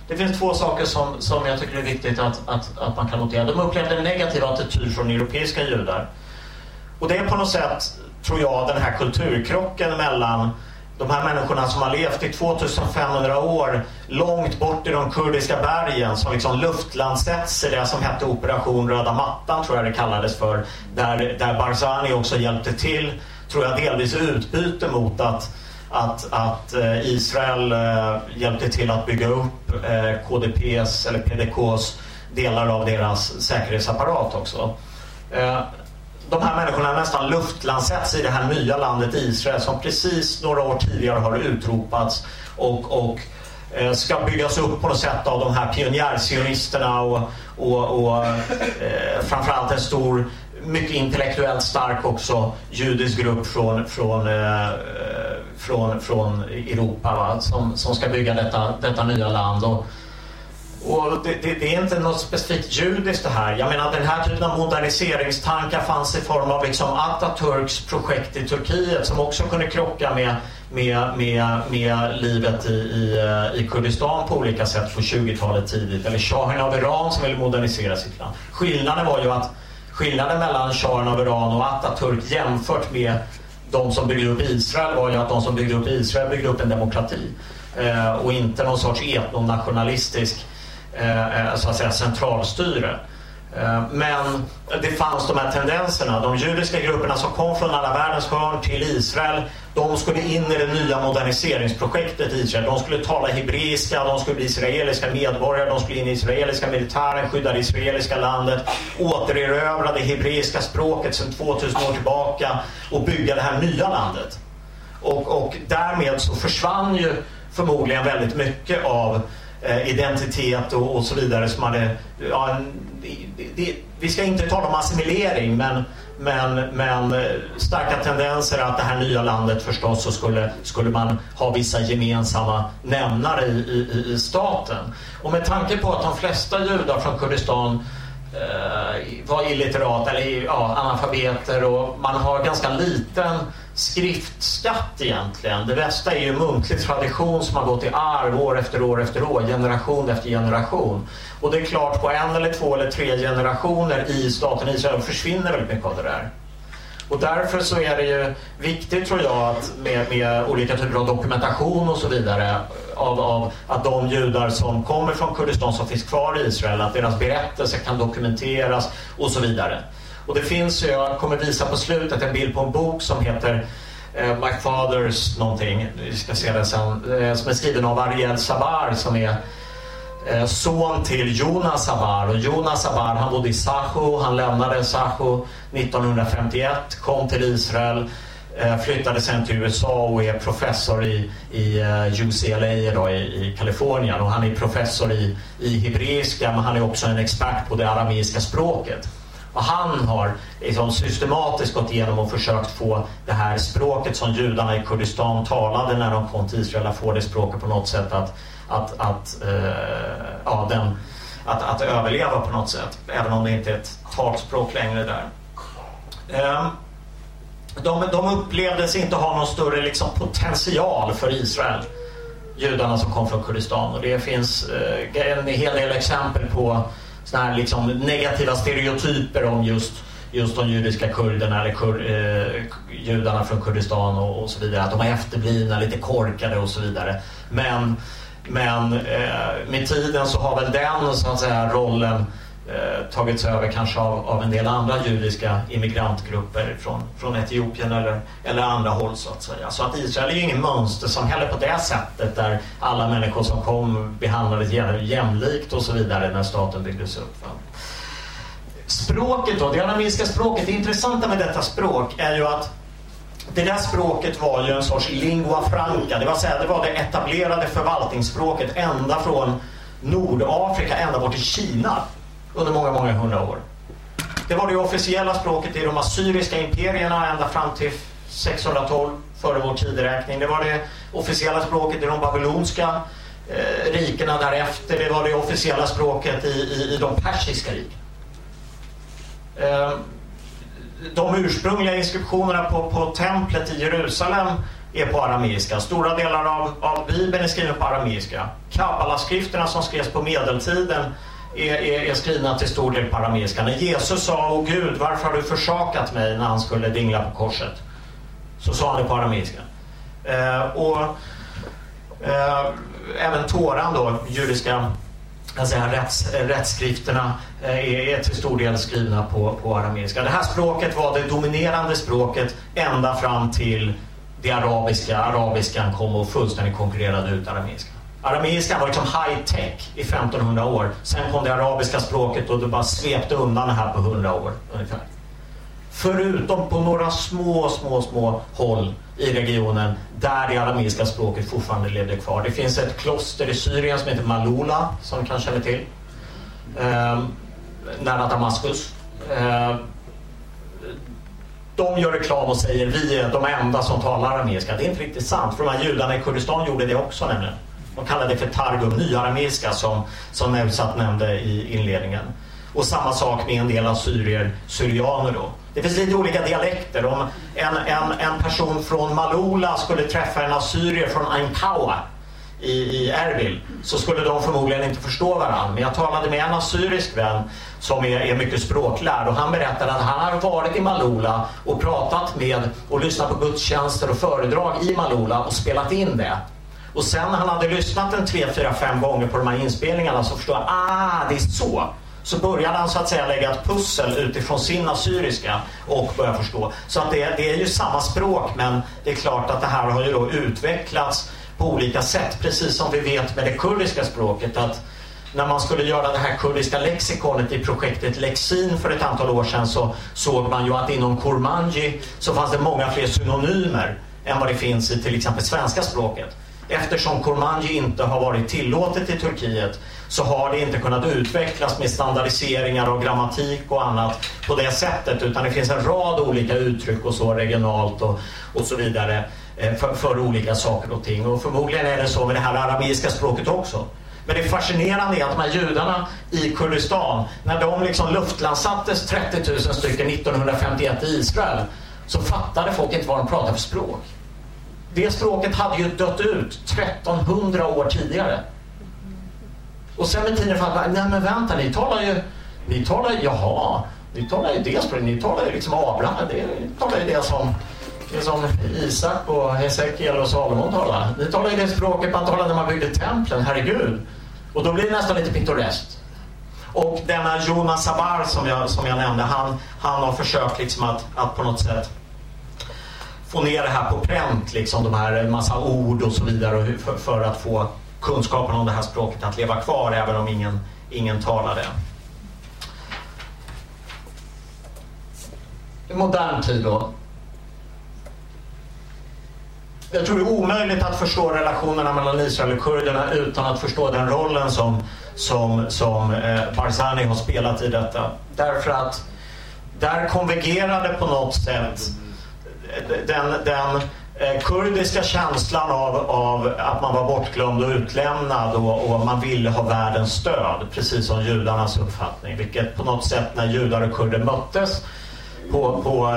Det finns två saker som jag tycker är viktigt att man kan notera. De upplevde en negativ attityd från europeiska judar. Och det är på något sätt, tror jag, den här kulturkrocken mellan de här människorna som har levt i 2500 år långt bort i de kurdiska bergen, som liksom luftlandsätts i det som hette Operation Röda mattan, tror jag det kallades för, där Barzani också hjälpte till, tror jag, delvis utbyte mot att Israel hjälpte till att bygga upp KDPs eller PDKs delar av deras säkerhetsapparat också. De här människorna nästan luftlandsätts i det här nya landet Israel, som precis några år tidigare har utropats och ska byggas upp på något sätt av de här pionjärsionisterna och framförallt en stor, mycket intellektuellt stark också judisk grupp från Europa, va? Som ska bygga detta nya land. Och det är inte något specifikt judiskt det här. Jag menar, den här typen av moderniseringstankar fanns i form av liksom Atatürks projekt i Turkiet, som också kunde krocka med livet i Kurdistan på olika sätt på 20-talet tidigt. Eller shahen av Iran som ville modernisera sitt land. Skillnaden mellan shahen av Iran och Atatürk jämfört med de som byggde upp Israel var ju att de som byggde upp Israel byggde upp en demokrati. Och inte någon sorts etnonationalistisk så att säga centralstyre. Men det fanns de här tendenserna. De judiska grupperna som kom från alla världens hörn till Israel, de skulle in i det nya moderniseringsprojektet i Israel. De skulle tala hebreiska, de skulle bli israeliska medborgare, de skulle in i israeliska militären, skydda det israeliska landet, återerövra det hebreiska språket sedan 2000 år tillbaka och bygga det här nya landet. Och därmed så försvann ju förmodligen väldigt mycket av identitet och så vidare som hade, vi ska inte tala om assimilering, men starka tendenser att det här nya landet förstås, så skulle man ha vissa gemensamma nämnare i staten. Och med tanke på att de flesta judar från Kurdistan var illiterat eller analfabeter, och man har ganska liten skriftskatt egentligen. Det bästa är ju muntlig tradition som har gått i arv år efter år efter år, generation efter generation. Och det är klart, på 1 eller 2 eller 3 generationer i staten Israel försvinner väldigt mycket av det där. Och därför så är det ju viktigt, tror jag, att med olika typer av dokumentation och så vidare av att de judar som kommer från Kurdistan som finns kvar i Israel, att deras berättelser kan dokumenteras och så vidare. Och det finns, jag kommer visa på slutet en bild på en bok som heter My Father's någonting, vi ska se det sen, som är skriven av Ariel Sabar, som är son till Jonas Sabar. Och Jonas Sabar, han bodde i Sacho, han lämnade Sacho 1951, kom till Israel, flyttade sen till USA och är professor i UCLA då, i Kalifornien. Och han är professor i hebreiska, men han är också en expert på det arameiska språket. Och han har liksom systematiskt gått igenom och försökt få det här språket som judarna i Kurdistan talade när de kom till Israel, att få det språket på något sätt att överleva på något sätt, även om det inte är ett talspråk längre där. De upplevdes inte ha någon större liksom potential för Israel, judarna som kom från Kurdistan, och det finns en hel del exempel på såna här liksom negativa stereotyper om just de judiska kurderna eller judarna från Kurdistan och så vidare, att de är efterblivna, lite korkade och så vidare. Men med tiden så har väl den, så att säga, rollen tagits över kanske av en del andra judiska immigrantgrupper från Etiopien eller andra håll, så att säga. Så att Israel är ju ingen mönster som heller på det sättet, där alla människor som kom behandlades jämlikt och så vidare när staten byggdes upp. Språket då, det arameiska språket, det intressanta med detta språk är ju att det där språket var ju en sorts lingua franca. Det var det etablerade förvaltningsspråket ända från Nordafrika ända bort till Kina under många, många hundra år. Det var det officiella språket i de assyriska imperierna ända fram till 612 före vår tideräkning. Det var det officiella språket i de babylonska rikena därefter. Det var det officiella språket i de persiska riken. De ursprungliga inskriptionerna på templet i Jerusalem är på arameiska. Stora delar av Bibeln är skriven på arameiska. Kabbala-skrifterna som skrevs på medeltiden är skrivna till stor del på arameiska. När Jesus sa, åh Gud, varför har du försakat mig, när han skulle dingla på korset, så sa han det på arameiska. Även Toran då, judiska rättsskrifterna är till stor del skrivna på arameiska. Det här språket var det dominerande språket ända fram till det arabiska. Arabiskan kom och fullständigt konkurrerade ut arameiska. Arameiskan var liksom high-tech i 1500 år. Sen kom det arabiska språket och det bara svepte undan det här på 100 år ungefär. Förutom på några små håll i regionen där det arameiska språket fortfarande levde kvar. Det finns ett kloster i Syrien som heter Malula, som ni kan känna till, nära Damaskus. De gör reklam och säger vi är de enda som talar arameiska. Det är inte riktigt sant, för de här judarna i Kurdistan gjorde det också nämligen. De kallade det för Targum, nyarameiska, som Nevzat nämnde i inledningen. Och samma sak med en del av syrianer då. Det finns lite olika dialekter. Om en person från Malula skulle träffa en assyrier från Ainkawa i Erbil, så skulle de förmodligen inte förstå varandra. Men jag talade med en assyrisk vän som är mycket språklärd, och han berättade att han hade varit i Malula och pratat med och lyssnat på gudstjänster och föredrag i Malula och spelat in det. Och sen när han hade lyssnat 3-4-5 gånger på de här inspelningarna, så förstod jag, det är så började han så att säga lägga ett pussel utifrån sin assyriska och börja förstå. Så att det är ju samma språk, men det är klart att det här har ju då utvecklats på olika sätt. Precis som vi vet med det kurdiska språket, att när man skulle göra det här kurdiska lexikonet i projektet Lexin för ett antal år sedan, så såg man ju att inom Kurmanji så fanns det många fler synonymer än vad det finns i till exempel svenska språket. Eftersom Kurmanji inte har varit tillåtet i Turkiet, så har det inte kunnat utvecklas med standardiseringar och grammatik och annat på det sättet, utan det finns en rad olika uttryck och så regionalt och så vidare för olika saker och ting. Och förmodligen är det så med det här arameiska språket också. Men det fascinerande är att de här judarna i Kurdistan, när de liksom luftlandsattes 30 000 stycken 1951 i Israel, så fattade folk inte vad de pratade för språk. Det språket hade ju dött ut 1300 år tidigare. Och sen med tiden fattade, nej men vänta, ni talar ju det språket, ni talar ju liksom Abraham, ni talar ju det som Isak och Hesekiel och Salomon talar. Ni talar ju det språket man talade när man byggde templen, herregud. Och då blir det nästan lite pittoreskt. Och denna Jonas Sabar som jag nämnde, han har försökt liksom att på något sätt få ner det här på pränt, liksom de här massa ord och så vidare, för att få kunskapen om det här språket att leva kvar även om ingen talar det. I modern tid då, jag tror det är omöjligt att förstå relationerna mellan Israel och kurderna utan att förstå den rollen som Barzani har spelat i detta. Därför att där konvergerade på något sätt den kurdiska känslan av att man var bortglömd och utlämnad, och man ville ha världens stöd, precis som judarnas uppfattning, vilket på något sätt när judar och kurder möttes på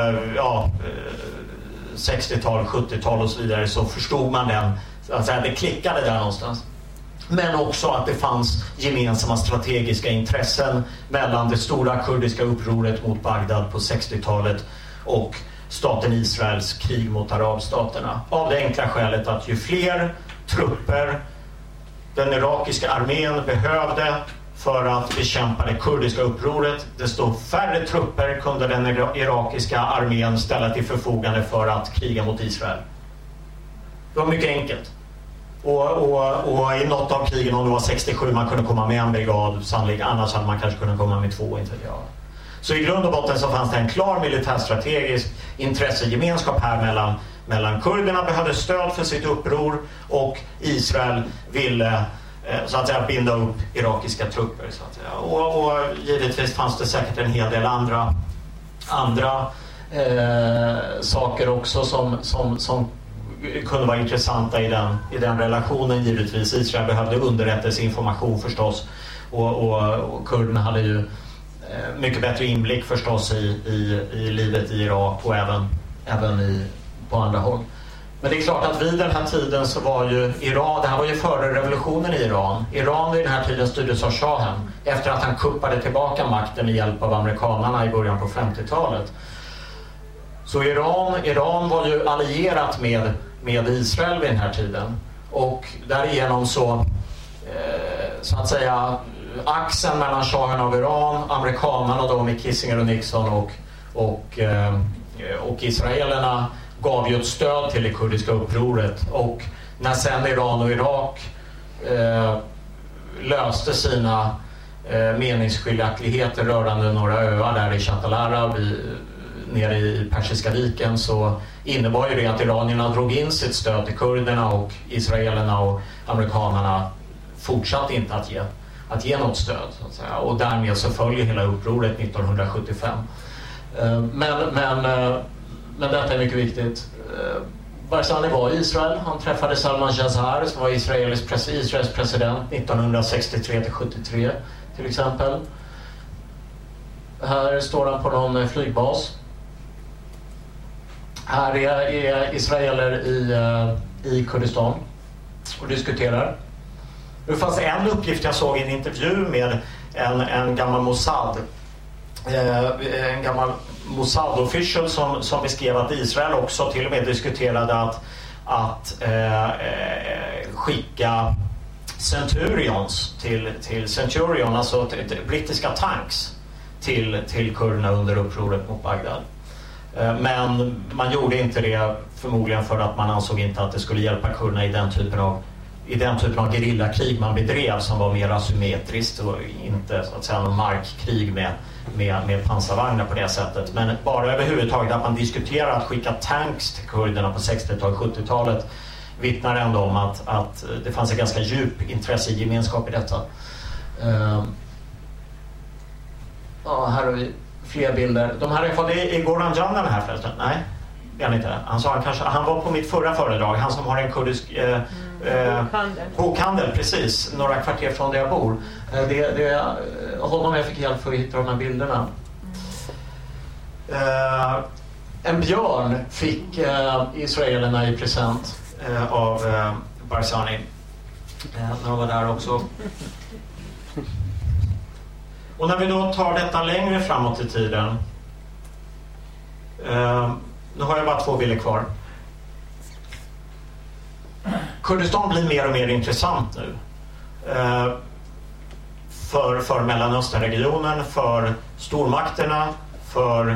60-tal, 70-tal och så vidare, så förstod man den, alltså det klickade där någonstans. Men också att det fanns gemensamma strategiska intressen mellan det stora kurdiska upproret mot Bagdad på 60-talet och staten Israels krig mot arabstaterna. Av det enkla skälet att ju fler trupper den irakiska armén behövde för att bekämpa det kurdiska upproret, desto färre trupper kunde den irakiska armén ställa till förfogande för att kriga mot Israel. Det var mycket enkelt. Och i något av krigen, om det var 67, man kunde komma med en brigad, sannolikt, annars hade man kanske kunnat komma med 2, inte jag. Så i grund och botten så fanns det en klar militärstrategisk intressegemenskap här mellan kurderna behövde stöd för sitt uppror, och Israel ville så att säga binda upp irakiska trupper, så att säga. Och givetvis fanns det säkert en hel del andra saker också som kunde vara intressanta i den relationen. Givetvis Israel behövde underrättelseinformation förstås, och kurderna hade ju mycket bättre inblick förstås i livet i Irak och även på andra håll. Men det är klart att vid den här tiden så var ju Iran, det här var ju före revolutionen i Iran. Iran vid den här tiden styrdes av shahen efter att han kuppade tillbaka makten med hjälp av amerikanerna i början på 50-talet. Så Iran var ju allierat med Israel vid den här tiden. Och därigenom så att säga axeln mellan shahen av Iran, amerikanerna då med Kissinger och Nixon och israelerna gav ju ett stöd till det kurdiska upproret. Och när sen Iran och Irak löste sina meningsskiljaktigheter rörande några öar där i Shatt al-Arab nere i Persiska viken, så innebar ju det att iranierna drog in sitt stöd till kurderna, och israelerna och amerikanerna fortsatte inte att ge något stöd så att säga. Och därmed så följer hela upproret 1975. Men detta är mycket viktigt. Barzani var i Israel. Han träffade Salman Jazar som var Israels president 1963-73 till exempel. Här står han på någon flygbas. Här är israeler i Kurdistan och diskuterar. Det fanns en uppgift jag såg i en intervju med en gammal Mossad official som beskrev att Israel också till och med diskuterade att skicka Centurions till Centurion, alltså brittiska tanks till kurderna under upproret mot Bagdad. Men man gjorde inte det förmodligen för att man ansåg inte att det skulle hjälpa kurderna i den typen av gerillakrig man bedrev, som var mer asymmetriskt och inte så att säga någon markkrig med pansarvagnar på det sättet. Men bara överhuvudtaget att man diskuterar att skicka tanks till kurderna på 60-talet och 70-talet vittnar ändå om att det fanns ett ganska djup intresse i gemenskap i detta. Ja, här har vi fler bilder. De här är Goran Jandan här förresten? Nej, det är han inte. Han var på mitt förra föredrag. Han som har en kurdisk bokhandel, precis. Några kvarter från där jag bor. Det är honom jag fick hjälp för att hitta de här bilderna. En björn fick israelerna i present av Barzani när de var där också. Och när vi då tar detta längre framåt i tiden, nu har jag bara 2 bilder kvar. Kurdistan blir mer och mer intressant nu för Mellanösternregionen, för stormakterna, för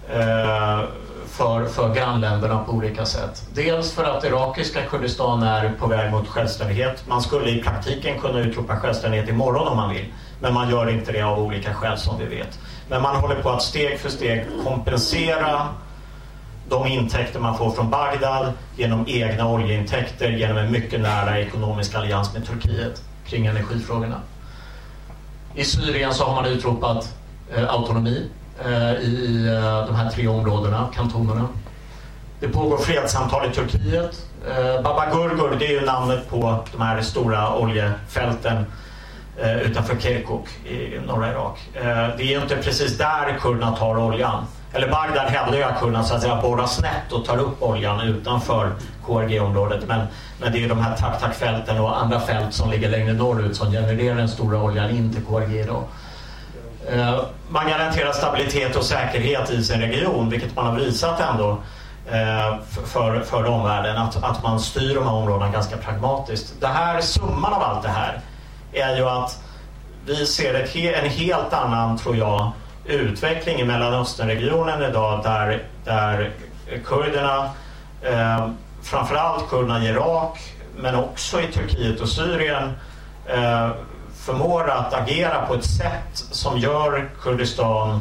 grannländerna på olika sätt. Dels för att irakiska Kurdistan är på väg mot självständighet. Man skulle i praktiken kunna utropa självständighet imorgon om man vill, men man gör inte det av olika skäl som vi vet. Men man håller på att steg för steg kompensera de intäkter man får från Bagdad genom egna oljeintäkter, genom en mycket nära ekonomisk allians med Turkiet kring energifrågorna. I Syrien så har man utropat autonomi i de här 3 områdena, kantonerna. Det pågår fredssamtal i Turkiet. Baba Gurgur, det är ju namnet på de här stora oljefälten utanför Kirkuk i norra Irak. Det är ju inte precis där kurderna tar oljan. Eller Bagdad hävdar ju att kurderna så att säga borrar snett och tar upp oljan utanför KRG-området. Men det är ju de här Tak-Tak-fälten och andra fält som ligger längre norrut som genererar den stora oljan in till KRG då. Man garanterar stabilitet och säkerhet i sin region, vilket man har visat ändå för omvärlden, att man styr de här områdena ganska pragmatiskt. Det här, summan av allt det här är ju att vi ser en helt annan, tror jag, utveckling i Mellanösternregionen idag, där kurderna, framförallt kurderna i Irak men också i Turkiet och Syrien, förmår att agera på ett sätt som gör Kurdistan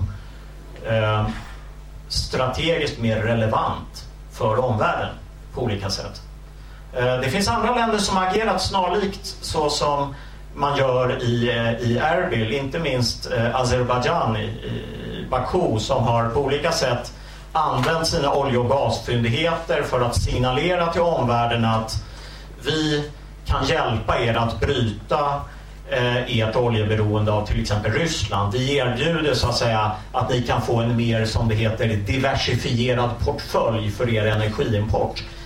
strategiskt mer relevant för omvärlden på olika sätt. Det finns andra länder som har agerat snarlikt så som man gör i Erbil, inte minst Azerbaijan i Baku, som har på olika sätt använt sina olje- och gasfyndigheter för att signalera till omvärlden att vi kan hjälpa er att bryta ert oljeberoende av till exempel Ryssland. Vi erbjuder så att säga att ni kan få en mer, som det heter, diversifierad portfölj för er energiimport.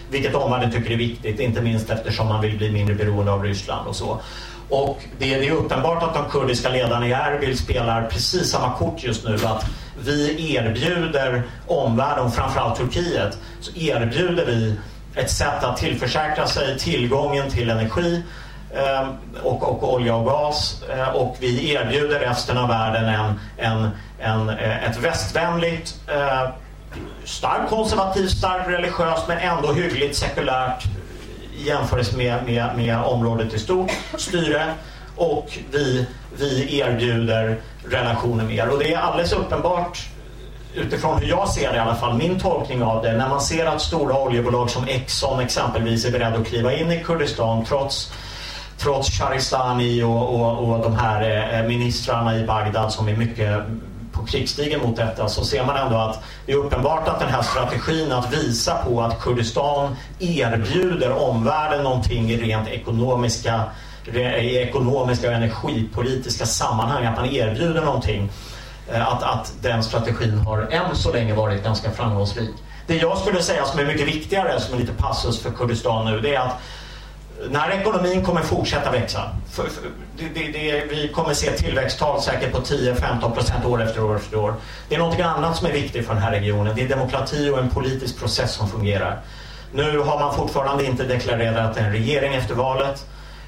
vilket omvärlden tycker är viktigt, inte minst eftersom man vill bli mindre beroende av Ryssland och så. Och det är uppenbart att de kurdiska ledarna i Erbil spelar precis samma kort just nu, att vi erbjuder omvärlden, framförallt Turkiet, så erbjuder vi ett sätt att tillförsäkra sig tillgången till energi och olja och gas, och vi erbjuder resten av världen ett västvänligt, starkt konservativt, starkt religiöst men ändå hyggligt sekulärt i jämförelse med området i stort styre, och vi erbjuder relationer mer. Och det är alldeles uppenbart utifrån hur jag ser det, i alla fall min tolkning av det, när man ser att stora oljebolag som Exxon exempelvis är beredda att kliva in i Kurdistan trots Shahristani och de här ministrarna i Bagdad som är mycket på krigsstigen mot detta, så ser man ändå att det är uppenbart att den här strategin att visa på att Kurdistan erbjuder omvärlden någonting i rent ekonomiska och energipolitiska sammanhang, att man erbjuder någonting, att den strategin har än så länge varit ganska framgångsrik. Det jag skulle säga som är mycket viktigare, som är lite passus för Kurdistan nu, det är att när ekonomin kommer fortsätta växa, vi kommer se tillväxttal säkert på 10-15% år efter år efter år. Det är något annat som är viktigt för den här regionen. Det är demokrati och en politisk process som fungerar. Nu har man fortfarande inte deklarerat en regering efter valet.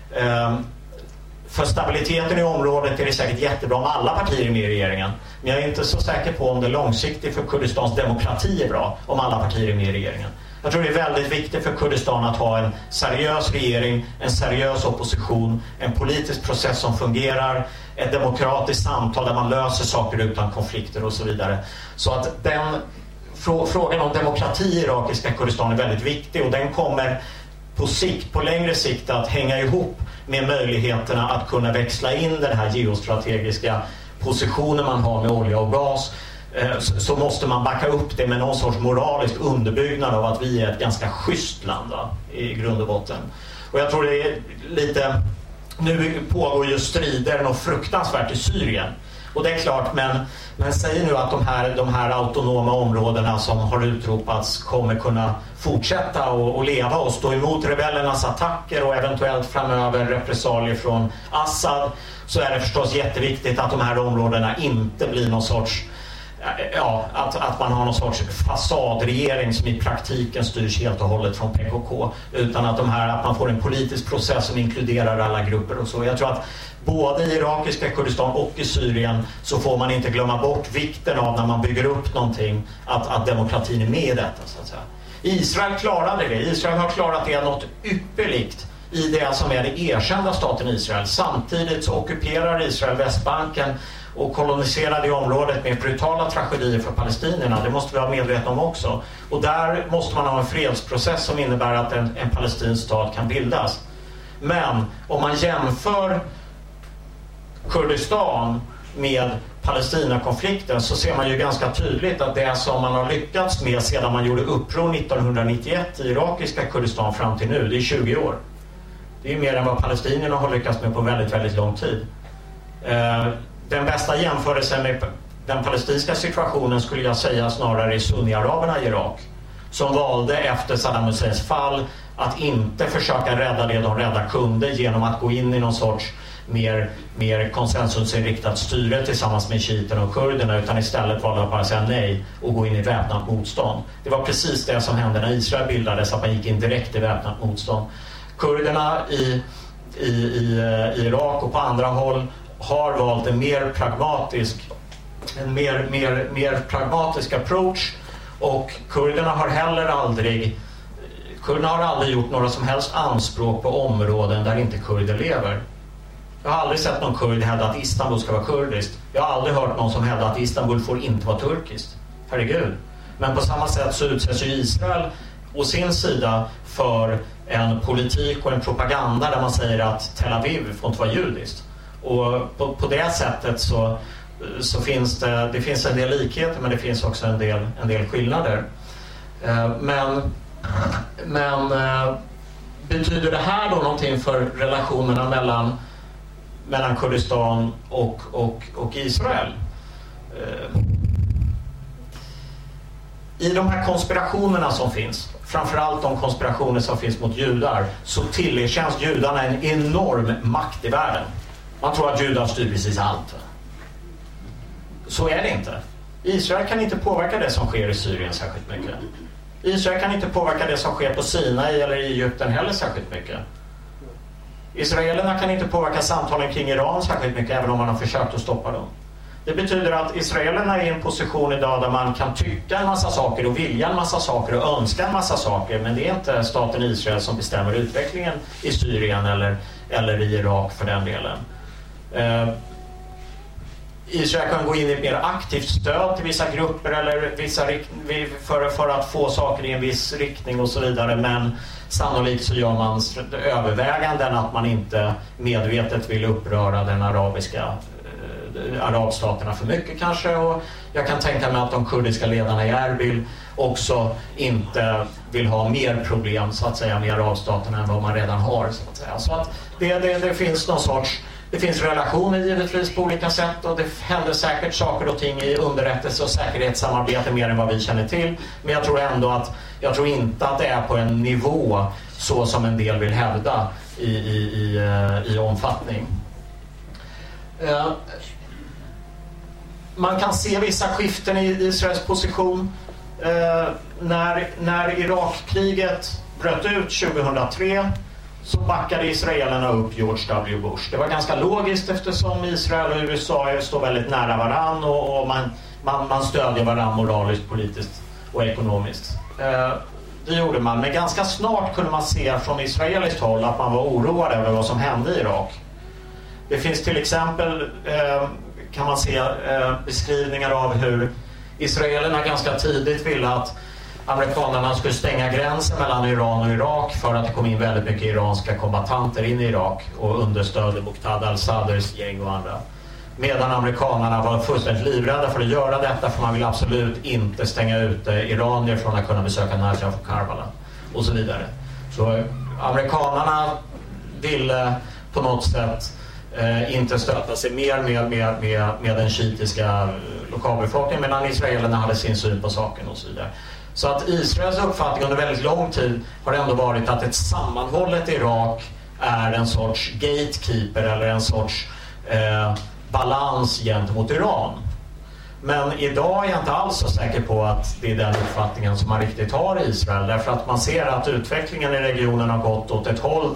För stabiliteten i området är det säkert jättebra om alla partier är med i regeringen. Men jag är inte så säker på om det långsiktigt för Kurdistans demokrati är bra om alla partier är med i regeringen. Jag tror det är väldigt viktigt för Kurdistan att ha en seriös regering, en seriös opposition, en politisk process som fungerar, ett demokratiskt samtal där man löser saker utan konflikter och så vidare. Så att frågan om demokrati i irakiska Kurdistan är väldigt viktig, och den kommer på längre sikt att hänga ihop med möjligheterna att kunna växla in den här geostrategiska positionen man har med olja och gas. Så måste man backa upp det med någon sorts moralisk underbyggnad av att vi är ett ganska schysst land i grund och botten. Och jag tror det är lite, nu pågår ju strider och fruktansvärt i Syrien. Och det är klart, men säg nu att de här autonoma områdena som har utropats kommer kunna fortsätta och leva och stå emot rebellernas attacker och eventuellt framöver repressalier från Assad, så är det förstås jätteviktigt att de här områdena inte blir någon sorts, att man har någon sorts fasadregering som i praktiken styrs helt och hållet från PKK, utan att man får en politisk process som inkluderar alla grupper och så. Jag tror att både i irakiska Kurdistan och i Syrien så får man inte glömma bort vikten av, när man bygger upp någonting, att demokratin är med i detta, så att säga. Israel klarade det. Israel har klarat det något ypperligt i det som är det erkända staten Israel. Samtidigt så ockuperar Israel Västbanken och koloniserar det området med brutala tragedier för palestinierna. Det måste vi vara medvetna om också. Och där måste man ha en fredsprocess som innebär att en palestinsk stat kan bildas. Men om man jämför Kurdistan med Palestinakonflikten, så ser man ju ganska tydligt att det som man har lyckats med sedan man gjorde uppror 1991 i irakiska Kurdistan fram till nu, det är 20 år. Det är mer än vad palestinierna har lyckats med på väldigt, väldigt lång tid. Den bästa jämförelsen med den palestinska situationen skulle jag säga snarare är sunniaraberna i Irak, som valde efter Saddam Husseins fall att inte försöka rädda det de rädda kunde genom att gå in i någon sorts mer konsensusinriktat styre tillsammans med shiiterna och kurderna, utan istället valde att bara säga nej och gå in i väpnat motstånd. Det var precis det som hände när Israel bildades, att man gick in direkt i väpnat motstånd. Kurderna i Irak och på andra håll har valt en mer pragmatisk approach, och kurderna har aldrig gjort några som helst anspråk på områden där inte kurder lever. Jag har aldrig sett någon kurd hävda att Istanbul ska vara kurdiskt. Jag har aldrig hört någon som hävdar att Istanbul får inte vara turkiskt. Herregud. Men på samma sätt så utsätts ju Israel å sin sida för en politik och en propaganda där man säger att Tel Aviv får inte vara judiskt. Och på det sättet så finns det finns en del likheter, men det finns också en del skillnader. Men betyder det här då någonting för relationerna mellan Kurdistan och Israel? i de här konspirationerna som finns, framförallt de konspirationer som finns mot judar, så tillerkänns judarna en enorm makt i världen. Man tror att judar styr precis allt. Så är det inte. Israel kan inte påverka det som sker i Syrien särskilt mycket. Israel kan inte påverka det som sker på Sinai eller i Egypten heller särskilt mycket. Israelerna kan inte påverka samtalen kring Iran särskilt mycket, även om man har försökt att stoppa dem. Det betyder att israelerna är i en position idag där man kan tycka en massa saker och vilja en massa saker och önska en massa saker, men det är inte staten Israel som bestämmer utvecklingen i Syrien eller i Irak för den delen. Israel kan gå in i ett mer aktivt stöd till vissa grupper eller för att få saker i en viss riktning och så vidare, men sannolikt så gör man överväganden att man inte medvetet vill uppröra den arabstaterna för mycket kanske, och jag kan tänka mig att de kurdiska ledarna i Erbil också inte vill ha mer problem så att säga med arabstaterna än vad man redan har så att säga. Så att det finns någon sorts, det finns relationer givetvis på olika sätt, och det händer säkert saker och ting i underrättelse och säkerhetssamarbete mer än vad vi känner till, men jag tror ändå jag tror inte att det är på en nivå så som en del vill hävda i omfattning. Man kan se vissa skiften i Israels position. När Irakkriget bröt ut 2003 så backade israelerna upp George W. Bush. Det var ganska logiskt eftersom Israel och USA står väldigt nära varann och man stödjer varann moraliskt, politiskt och ekonomiskt. Det gjorde man, men ganska snart kunde man se från israeliskt håll att man var oroad över vad som hände i Irak. Det finns till exempel kan man se beskrivningar av hur israelerna ganska tidigt ville att amerikanerna skulle stänga gränsen mellan Iran och Irak för att det kom in väldigt mycket iranska kombattanter in i Irak och understödde Muqtada al-Sadrs gäng och andra. Medan amerikanerna var fullständigt livrädda för att göra detta, för man vill absolut inte stänga ut iranier från att kunna besöka Najaf och Karbala och så vidare. Så amerikanerna ville på något sätt inte stöta sig mer med den shiitiska lokalbefolkningen, medan israelerna hade sin syn på saken och så vidare. Så att Israels uppfattning under väldigt lång tid har ändå varit att ett sammanhållet Irak är en sorts gatekeeper eller en sorts balans gentemot Iran. Men idag är jag inte alls så säker på att det är den uppfattningen som man riktigt har i Israel, därför att man ser att utvecklingen i regionen har gått åt ett håll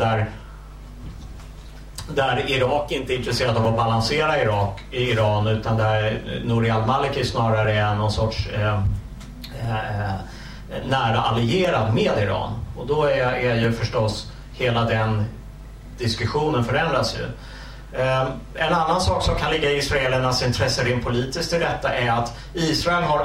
där Irak inte är intresserad av att balansera Iran, utan där Nouri al-Maliki snarare är någon sorts nära allierad med Iran. Och då är ju förstås hela den diskussionen förändras ju. En annan sak som kan ligga i israelernas intresse rent politiskt i detta är att Israel har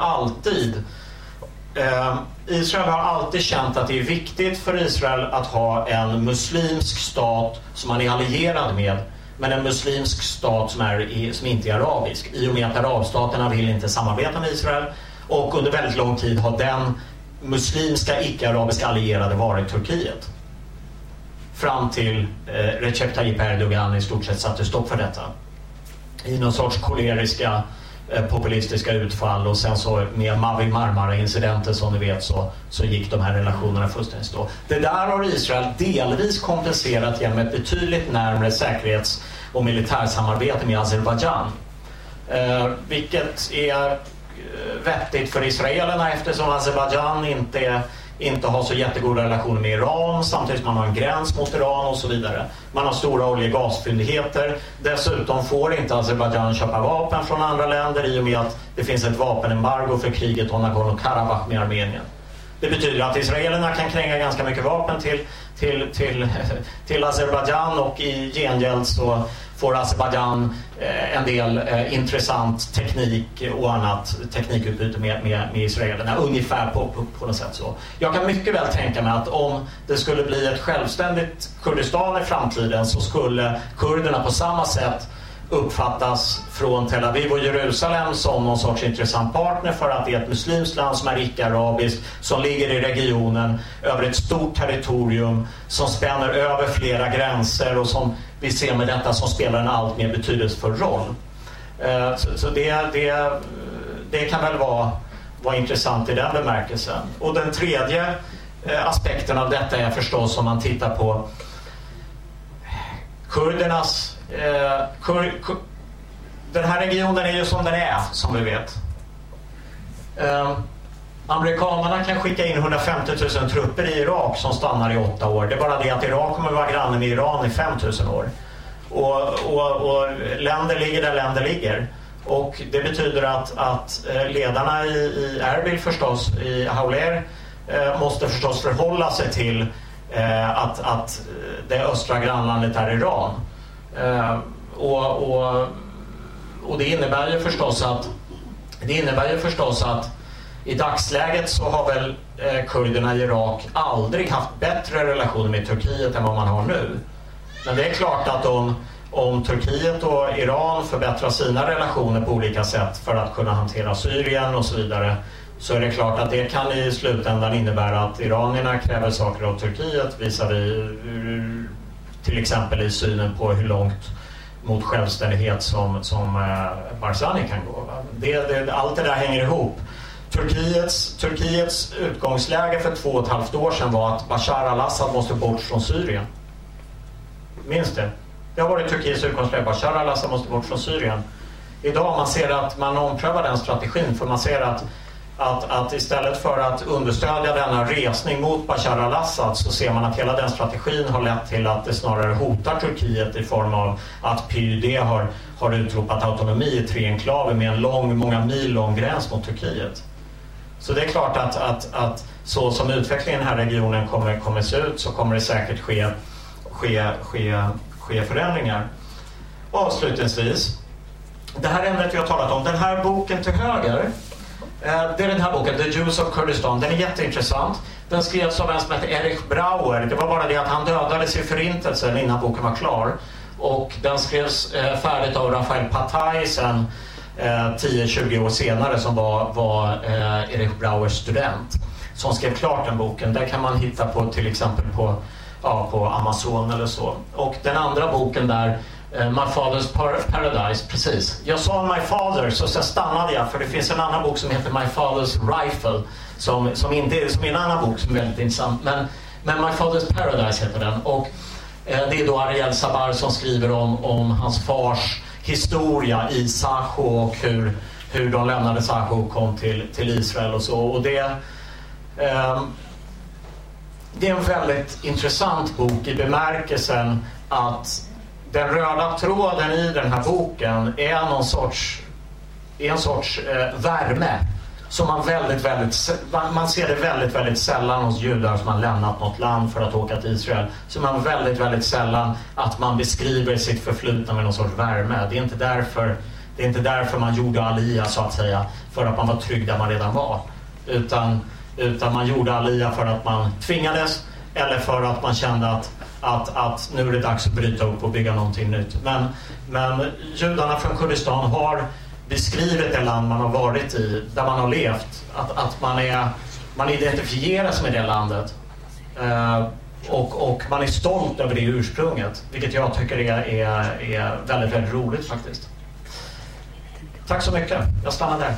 alltid känt att det är viktigt för Israel att ha en muslimsk stat som man är allierad med, men en muslimsk stat som inte är arabisk, i och med att arabstaterna vill inte samarbeta med Israel, och under väldigt lång tid har den muslimska icke-arabiska allierade varit Turkiet. Fram till Recep Tayyip Erdogan i stort sett satte stopp för detta i någon sorts koleriska populistiska utfall, och sen så med Mavi Marmara-incidenter som ni vet så gick de här relationerna fullständigt stå. Det där har Israel delvis kompenserat genom ett betydligt närmare säkerhets- och militärsamarbete med Azerbaijan, vilket är vettigt för israelerna eftersom Azerbaijan inte har så jättegoda relationer med Iran, samtidigt som man har en gräns mot Iran och så vidare. Man har stora olje- och gasfyndigheter. Dessutom får inte Azerbaijan köpa vapen från andra länder i och med att det finns ett vapenembargo för kriget om Nagorno-Karabach med Armenien. Det betyder att israelerna kan kränga ganska mycket vapen till Azerbaijan, och i gengäld så får Azerbaijan en del intressant teknik och annat teknikutbyte med israelerna, ungefär på något sätt så. Jag kan mycket väl tänka mig att om det skulle bli ett självständigt Kurdistan i framtiden, så skulle kurderna på samma sätt uppfattas från Tel Aviv och Jerusalem som någon sorts intressant partner, för att det är ett muslimskt land som är icke-arabiskt, som ligger i regionen över ett stort territorium, som spänner över flera gränser och som vi ser med detta som spelar en allt mer betydelsefull roll. Så det kan väl var intressant i den bemärkelsen. Och den tredje aspekten av detta är förstås om man tittar på kurdernas... den här regionen är ju som den är, som vi vet. Amerikanerna kan skicka in 150 000 trupper i Irak som stannar i 8 år. Det är bara det att Irak kommer vara granne med Iran i 5 000 år. Och länder ligger där länder ligger. Och det betyder att ledarna i Erbil förstås, i Hawler, måste förstås förhålla sig till att det östra grannlandet är Iran. Och det innebär ju förstås att i dagsläget så har väl kurderna i Irak aldrig haft bättre relationer med Turkiet än vad man har nu. Men det är klart att om Turkiet och Iran förbättrar sina relationer på olika sätt för att kunna hantera Syrien och så vidare, så är det klart att det kan i slutändan innebära att iranierna kräver saker av Turkiet visavi till exempel i synen på hur långt mot självständighet som Barzani kan gå. Allt det där hänger ihop. Turkiets utgångsläge för 2,5 år sedan var att Bashar al-Assad måste bort från Syrien. Minns det? Det har varit Turkiets utgångsläge. Bashar al-Assad måste bort från Syrien. Idag man ser att man omprövar den strategin, för man ser att istället för att understödja denna resning mot Bashar al-Assad, så ser man att hela den strategin har lett till att det snarare hotar Turkiet i form av att PYD har utropat autonomi i 3 enklaver med en många mil lång gräns mot Turkiet. Så det är klart att så som utvecklingen i den här regionen kommer se ut, så kommer det säkert ske förändringar. Avslutningsvis, det här ämnet vi har talat om, den här boken till höger, det är den här boken, The Jews of Kurdistan. Den är jätteintressant. Den skrevs av en som heter Erich Brauer. Det var bara det att han dödades i förintelsen innan boken var klar. Och den skrevs färdigt av Rafael Patai sen 10-20 år senare, som var Erich Brauers student, som skrev klart den boken. Där kan man hitta på till exempel på Amazon eller så. Och den andra boken där, My Father's Paradise, precis. Jag sa My Father, så stannade jag, för det finns en annan bok som heter My Father's Rifle som är en annan bok som är väldigt intressant. Men My Father's Paradise heter den. Och det är då Ariel Sabar som skriver om hans fars historia i Sacho och hur de lämnade Sacho och kom till Israel och så. Och det är en väldigt intressant bok i bemärkelsen att den röda tråden i den här boken är en sorts värme som man man ser det väldigt, väldigt sällan hos judar som har lämnat något land för att åka till Israel. Så man väldigt, väldigt sällan att man beskriver sitt förflutna med någon sorts värme. Det är inte därför man gjorde Aliyah, så att säga, för att man var trygg där man redan var. Utan man gjorde Aliyah för att man tvingades, eller för att man kände att nu är det dags att bryta upp och bygga någonting nytt. Men judarna från Kurdistan har beskrivit det land man har varit i, där man har levt, att man identifierar sig med det landet, och man är stolt över det ursprunget, vilket jag tycker är väldigt, väldigt roligt faktiskt. Tack så mycket, jag stannar där.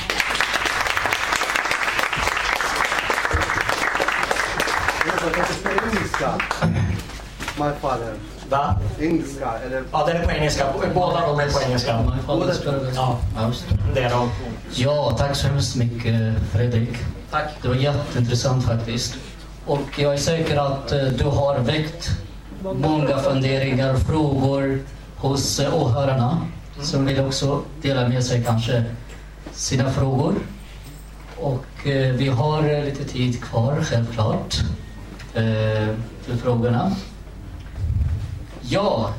My father. Va? Engelska eller? Ja, den är på engelska. Båda de är på engelska. Ja, det är de. Ja, tack så hemskt mycket, Fredrik. Tack. Det var jätteintressant faktiskt. Och jag är säker att du har väckt många funderingar och frågor hos åhörarna som vill också dela med sig kanske sina frågor. Och vi har lite tid kvar, självklart, till frågorna. Ja,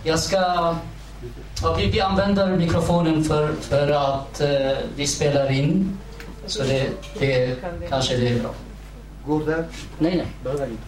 vi använder mikrofonen för att vi spelar in. Så det kanske det är bra. Går det? Nej, behöver inte.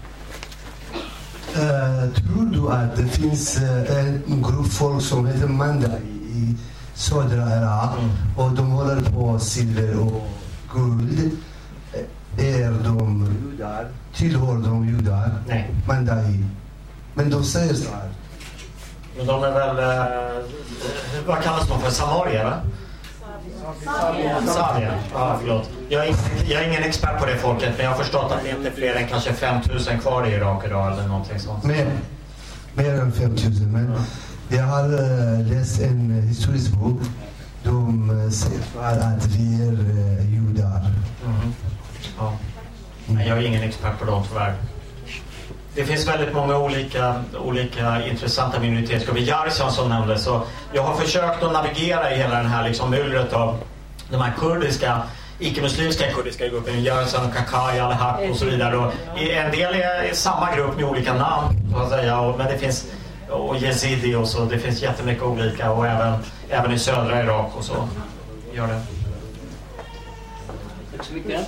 Tror du att det finns en grupp folk som heter Mandai i södra Irak och de håller på silver och guld? Är de judar? Tillhör de judar? Nej. Mandai. Men de säger så här. Men de är väl, vad kallas de för? Samarier, va? Sabien. Ja, förlåt. Jag är ingen expert på det folket, men jag har förstått att det inte är fler än kanske 5000 kvar i Irak idag eller någonting sånt. Mer än 5000, men jag har läst en historisk bok. De säger att vi är judar. Ja. Men jag är ingen expert på dem tyvärr. Det finns väldigt många olika intressanta minoritetsgrupper. Jarsan som nämndes, så jag har försökt att navigera i hela den här liksom myllret av de här kurdiska, icke-muslimska kurdiska gruppen, Jarsan, Kakay, Al-Haq och så vidare. Och en del är samma grupp med olika namn, så att säga, men det finns och Yazidi och så, det finns jättemycket olika, och även i södra Irak och så gör det. Tack så mycket.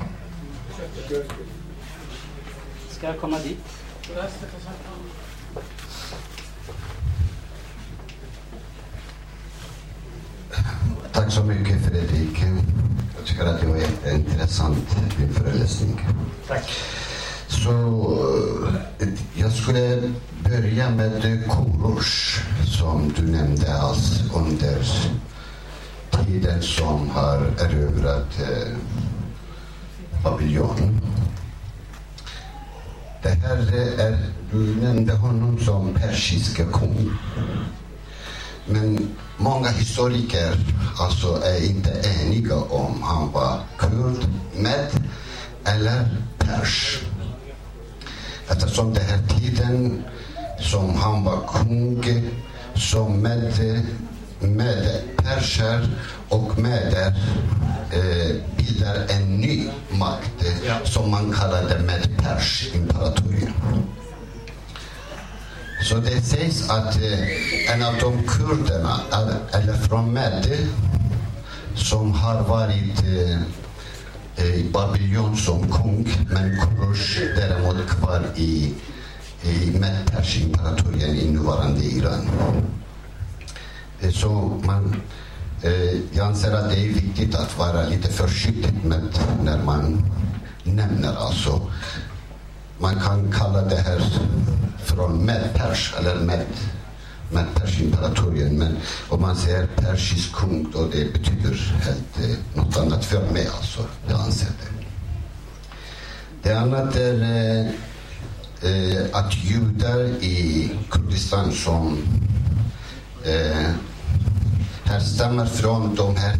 Ska jag komma dit? Tack så mycket, Fredrik. Jag tycker att det var jätteintressant, din föreläsning. Tack. Så jag skulle börja med Korosh som du nämnde under tiden som har erövrat Babylon. Det här du nämnde honom som persiska kung. Men många historiker är inte eniga om han var kurd, med eller pers. Eftersom den här tiden som han var kung, som med perser och meder bildar en ny makt som man kallade med Persimperatorium. Så det sägs att en av de kurderna, eller från Mede, som har varit i Babylon som kung, men Korosh däremot kvar i med Persimperatorium i nuvarande Iran. Så jag anser att det är viktigt att vara lite försiktig med när man nämner man kan kalla det här från medpers eller med Persimperatorium, men om man säger persisk kung då det betyder helt något annat för mig, jag anser det. Det annat är att judar i Kurdistan som härstammar från de här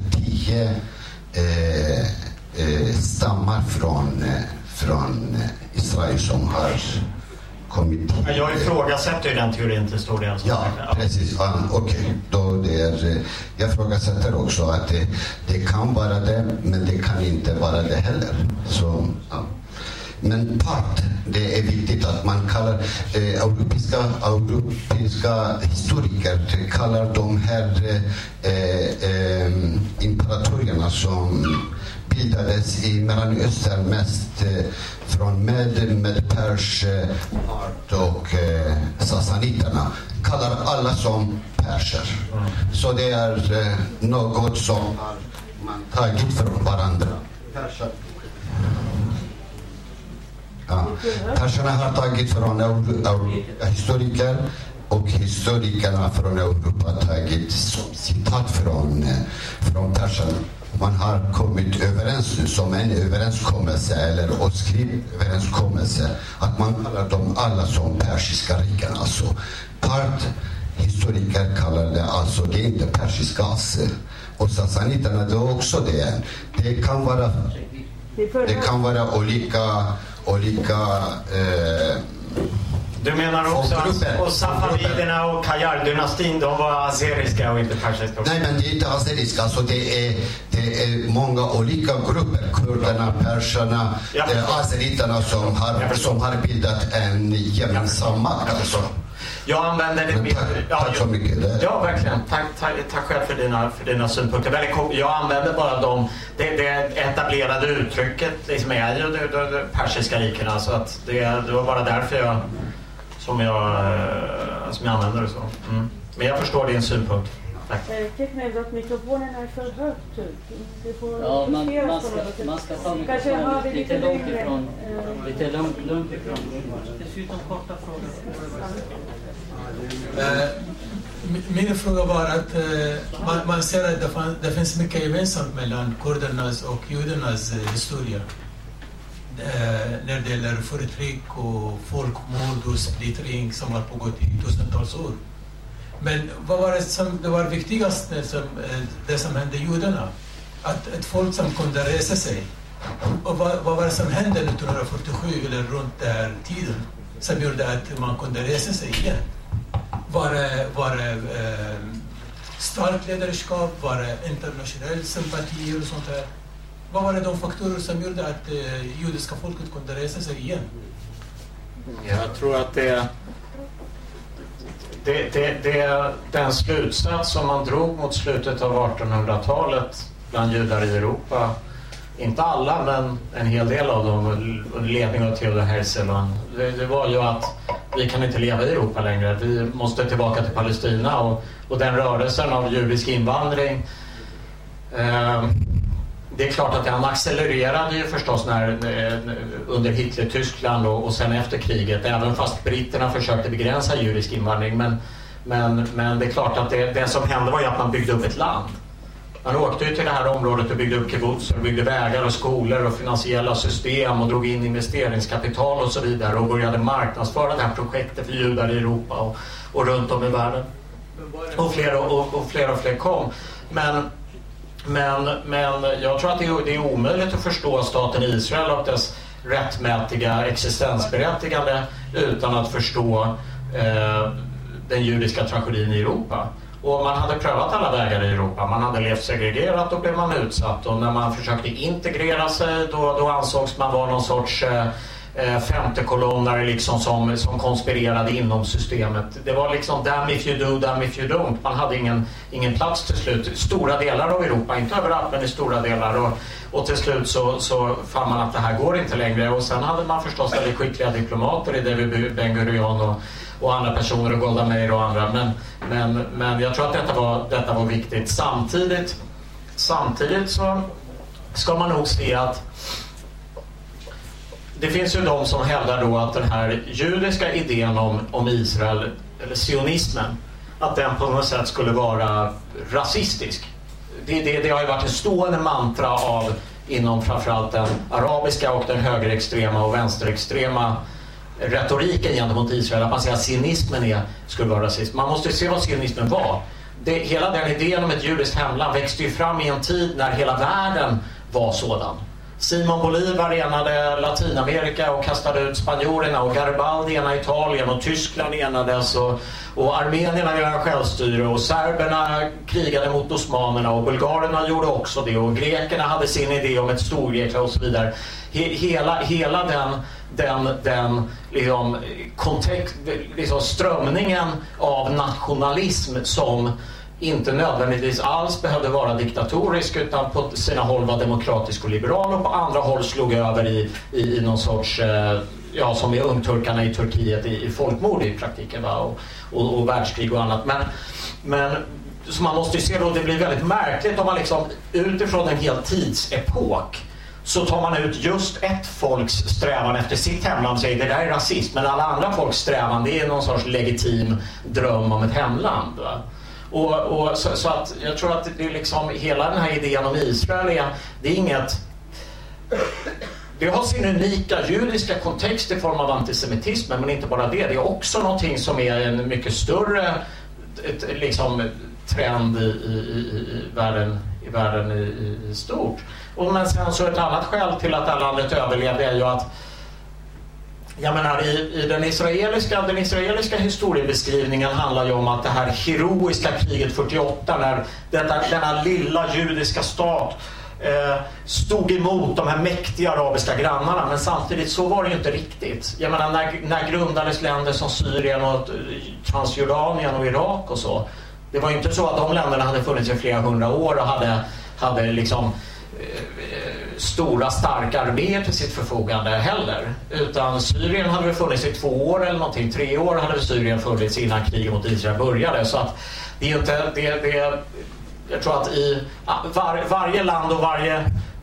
10 stammar från Israel som har kommit. Jag ifrågasätter ju den teorin till stor del. Ja, precis. Okej. Jag ifrågasätter också att det kan vara det, men det kan inte vara det heller. Så, ja. Men det är viktigt att man kallar europeiska historiker kallar de här imperatorierna som bildades i Mellanöstern mest från med pers och sassaniterna, kallar alla som perser. Så det är något som man tagit från varandra. Perserna har tagit från historiker, och historikerna från Europa har tagit citat från perserna. Man har kommit överens som en överenskommelse eller oskriven överenskommelse att man kallar dem alla som persiska riken. Historiker kallar det det är inte persiska och sassaniterna det är också det. Det kan vara olika du menar också att Safaviderna och Qajar-dynastin, de var azeriska och inte persiska? Nej, men det är inte azeriska. Det är många olika grupper. Kurderna, perserna, azeriterna som har bildat en gemensam makt. Jag använder det mer. Tack så mycket. Ja, verkligen. Tack själv för dina synpunkter. Jag använder bara det etablerade uttrycket liksom är ju de persiska rikena, så att det var bara därför som jag använder det så. Men jag förstår din synpunkt. Tack. Tycker ni att mikrofonen är för högt? Ja, man ska ta mikrofonen lite långt ifrån lite lugnt ifrån. Dessutom korta frågor. Min fråga var att man ser att det finns mycket gemensamt mellan kurdernas och judarnas historia. När det gäller förtryck och folkmord och splittring som har pågått i tusentals år. Men vad var det som det var viktigast det som hände judarna? Att ett folk som kunde resa sig. Och vad var det som hände 1947 eller runt den här tiden som gjorde att man kunde resa sig igen? Var det starkt ledarskap? Var det internationell sympati och sånt där? Vad var det de faktorer som gjorde att judiska folket kunde resa sig igen? Jag tror att den slutsats som man drog mot slutet av 1800-talet bland judar i Europa, inte alla men en hel del av dem under ledning av Theodor Herzl, det var ju att vi kan inte leva i Europa längre, vi måste tillbaka till Palestina, och den rörelsen av judisk invandring, det är klart att den accelererade ju förstås under Hitler-Tyskland och sen efter kriget, även fast britterna försökte begränsa judisk invandring, men det är klart att det som hände var ju att man byggde upp ett land. Man åkte ju till det här området och byggde upp kibbutzer, och byggde vägar och skolor och finansiella system och drog in investeringskapital och så vidare och började marknadsföra det här projektet för judar i Europa och runt om i världen. Och fler kom. Men jag tror att det är omöjligt att förstå staten Israel och dess rättmätiga existensberättigande utan att förstå den judiska tragedin i Europa. Och man hade prövat alla vägar i Europa. Man hade levt segregerat och blev man utsatt. Och när man försökte integrera sig då ansågs man vara någon sorts femte kolonnare liksom som konspirerade inom systemet. Det var liksom damn if you do, damn if you don't. Man hade ingen plats till slut. Stora delar av Europa, inte överallt men i stora delar. Och till slut så fann man att det här går inte längre. Och sen hade man förstås väldigt skickliga diplomater i David Ben-Gurion och andra personer och Golda Meir och andra. Men jag tror att detta var viktigt. Samtidigt så ska man nog se att det finns ju de som hävdar då att den här judiska idén om Israel, eller sionismen, att den på något sätt skulle vara rasistisk. Det har ju varit en stående mantra inom framförallt den arabiska och den högerextrema och vänsterextrema retoriken gentemot Israel, att man säger att sionismen skulle vara rasist. Man måste ju se vad sionismen var. Hela den idén om ett judiskt hemland växte ju fram i en tid när hela världen var sådan. Simon Bolivar enade Latinamerika och kastade ut spanjorerna, och Garibaldi enade Italien, och Tyskland enades och armenierna gjorde självstyre, och serberna krigade mot osmanerna, och bulgarerna gjorde också det, och grekerna hade sin idé om ett storgrekland och så vidare. Hela den liksom strömningen av nationalism som inte nödvändigtvis alls behövde vara diktatorisk, utan på sina håll var demokratisk och liberal, och på andra håll slog över i någon sorts, som i ungturkarna i Turkiet i folkmord i praktiken, va? Och världskrig och annat. Men så man måste ju se då, det blir väldigt märkligt om man liksom utifrån en hel tidsepok så tar man ut just ett folks strävan efter sitt hemland och säger det där är rasism, men alla andra folks strävan, det är någon sorts legitim dröm om ett hemland, va? Så att jag tror att det är liksom hela den här idén om Israel det är inget, det har sin unika judiska kontext i form av antisemitism, men inte bara det är också någonting som är en mycket större liksom trend i världen i stort. Men sen så ett annat skäl till att det här landet överlevde är ju att jag menar, i den israeliska historiebeskrivningen handlar ju om att det här heroiska kriget 48, när denna lilla judiska stat stod emot de här mäktiga arabiska grannarna, men samtidigt så var det ju inte riktigt. Jag menar, när grundades länder som Syrien och Transjordanien och Irak och så, det var ju inte så att de länderna hade funnits i flera hundra år och hade liksom stora starka arméer till sitt förfogande heller, utan Syrien hade funnits i 2 år eller någonting, 3 år hade Syrien funnits innan kriget mot Israel började, så att det är inte jag tror att i varje land och varje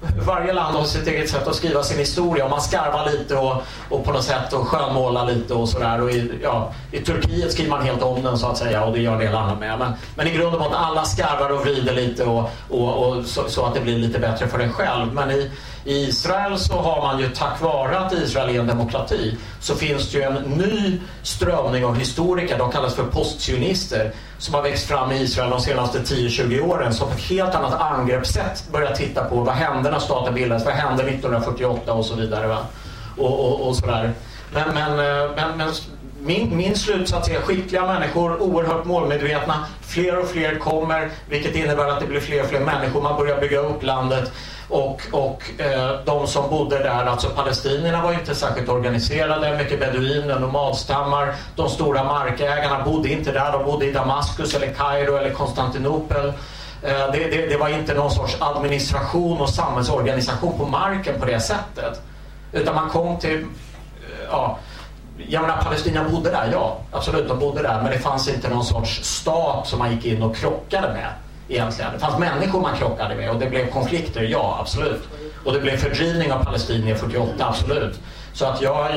varje land har sitt eget sätt att skriva sin historia och man skarvar lite och på något sätt och skönmålar lite och sådär. Och i Turkiet skriver man helt om den så att säga och det gör en del annat med. Men i grund och botten alla skarvar och vrider lite och så att det blir lite bättre för en själv. Men i Israel så har man ju tack vare att Israel är en demokrati så finns det ju en ny strömning av historiker, de kallas för postsionister, som har växt fram i Israel de senaste 10-20 åren som på ett helt annat angreppssätt börjar titta på vad hände när staten bildades, vad hände 1948 och så vidare va? Och sådär. Men min slutsats är skickliga människor, oerhört målmedvetna, fler och fler kommer, vilket innebär att det blir fler och fler människor, man börjar bygga upp landet och de som bodde där, alltså palestinierna var inte särskilt organiserade, mycket beduiner, nomadstammar, de stora markägarna bodde inte där, de bodde i Damaskus eller Kairo eller Konstantinopel. Det var inte någon sorts administration och samhällsorganisation på marken på det sättet, utan man kom till jag menar, palestinierna bodde där, ja, absolut, de bodde där, men det fanns inte någon sorts stat som man gick in och krockade med egentligen. Det fanns människor man krockade med och det blev konflikter, ja, absolut. Och det blev fördrivning av palestinier 48, absolut. Så att ja,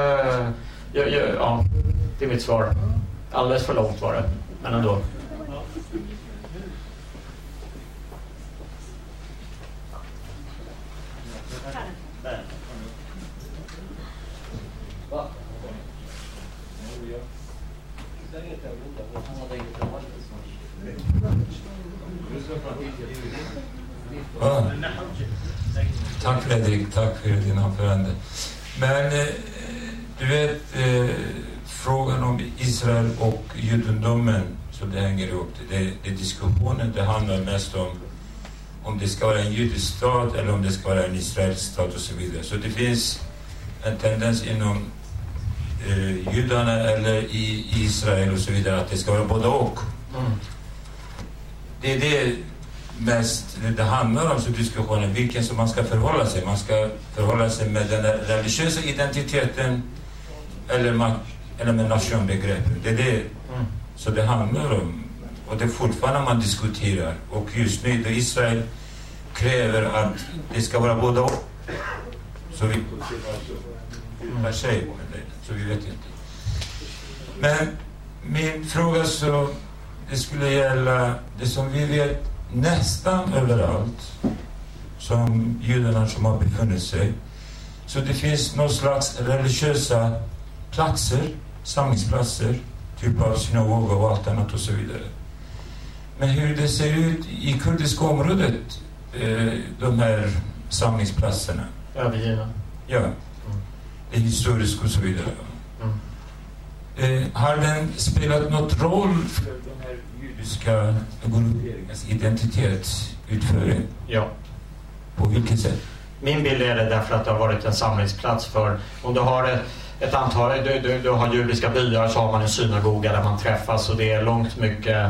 det är mitt svar. Alldeles för långt var det, men ändå. Tack Fredrik, tack för din anförande. Men du vet frågan om Israel och judendomen, så det hänger ihop. Det diskussionen, det handlar mest om det ska vara en judisk stat eller om det ska vara en israelisk stat och så vidare. Så det finns en tendens inom judarna eller i Israel och så vidare att det ska vara både och. Det är det mest det handlar om, så diskussionen vilken som man ska förhålla sig. Man ska förhålla sig med den religiösa identiteten eller med nationbegreppet. Det är det så det handlar om. Och det är fortfarande man diskuterar. Och just nu Israel kräver att det ska vara både och. Så vi så vi vet inte. Men min fråga så det skulle gälla det som vi vet nästan överallt som judarna som har befunnit sig. Så det finns någon slags religiösa platser, samlingsplatser, typ av synagoga och allt annat och så vidare. Men hur det ser ut i kurdiska området, de här samlingsplatserna. Övergivna. Ja, det är historiskt och så vidare. Har den spelat något roll för de här judiska grupperingarnas identitetsutföring? Ja. På vilket sätt? Min bild är det därför att det har varit en samlingsplats för, om du har ett antal, du har judiska byar så har man en synagoga där man träffas och det är långt mycket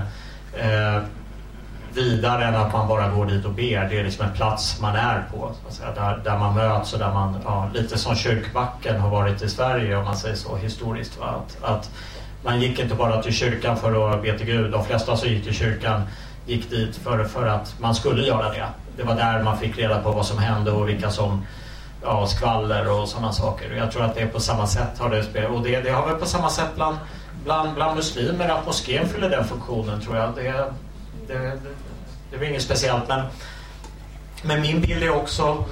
vidare än att man bara går dit och ber. Det är liksom en plats man är på, så att säga, där man möts och där man, lite som kyrkbacken har varit i Sverige om man säger så historiskt. Va? Att man gick inte bara till kyrkan för att be till Gud. De flesta som gick till kyrkan gick dit för att man skulle göra det. Det var där man fick reda på vad som hände och vilka som skvaller och sådana saker. Och jag tror att det är på samma sätt har det spelat. Och det har väl på samma sätt bland muslimer att moskén fyller den funktionen, tror jag. Det är inget speciellt, men min bild är också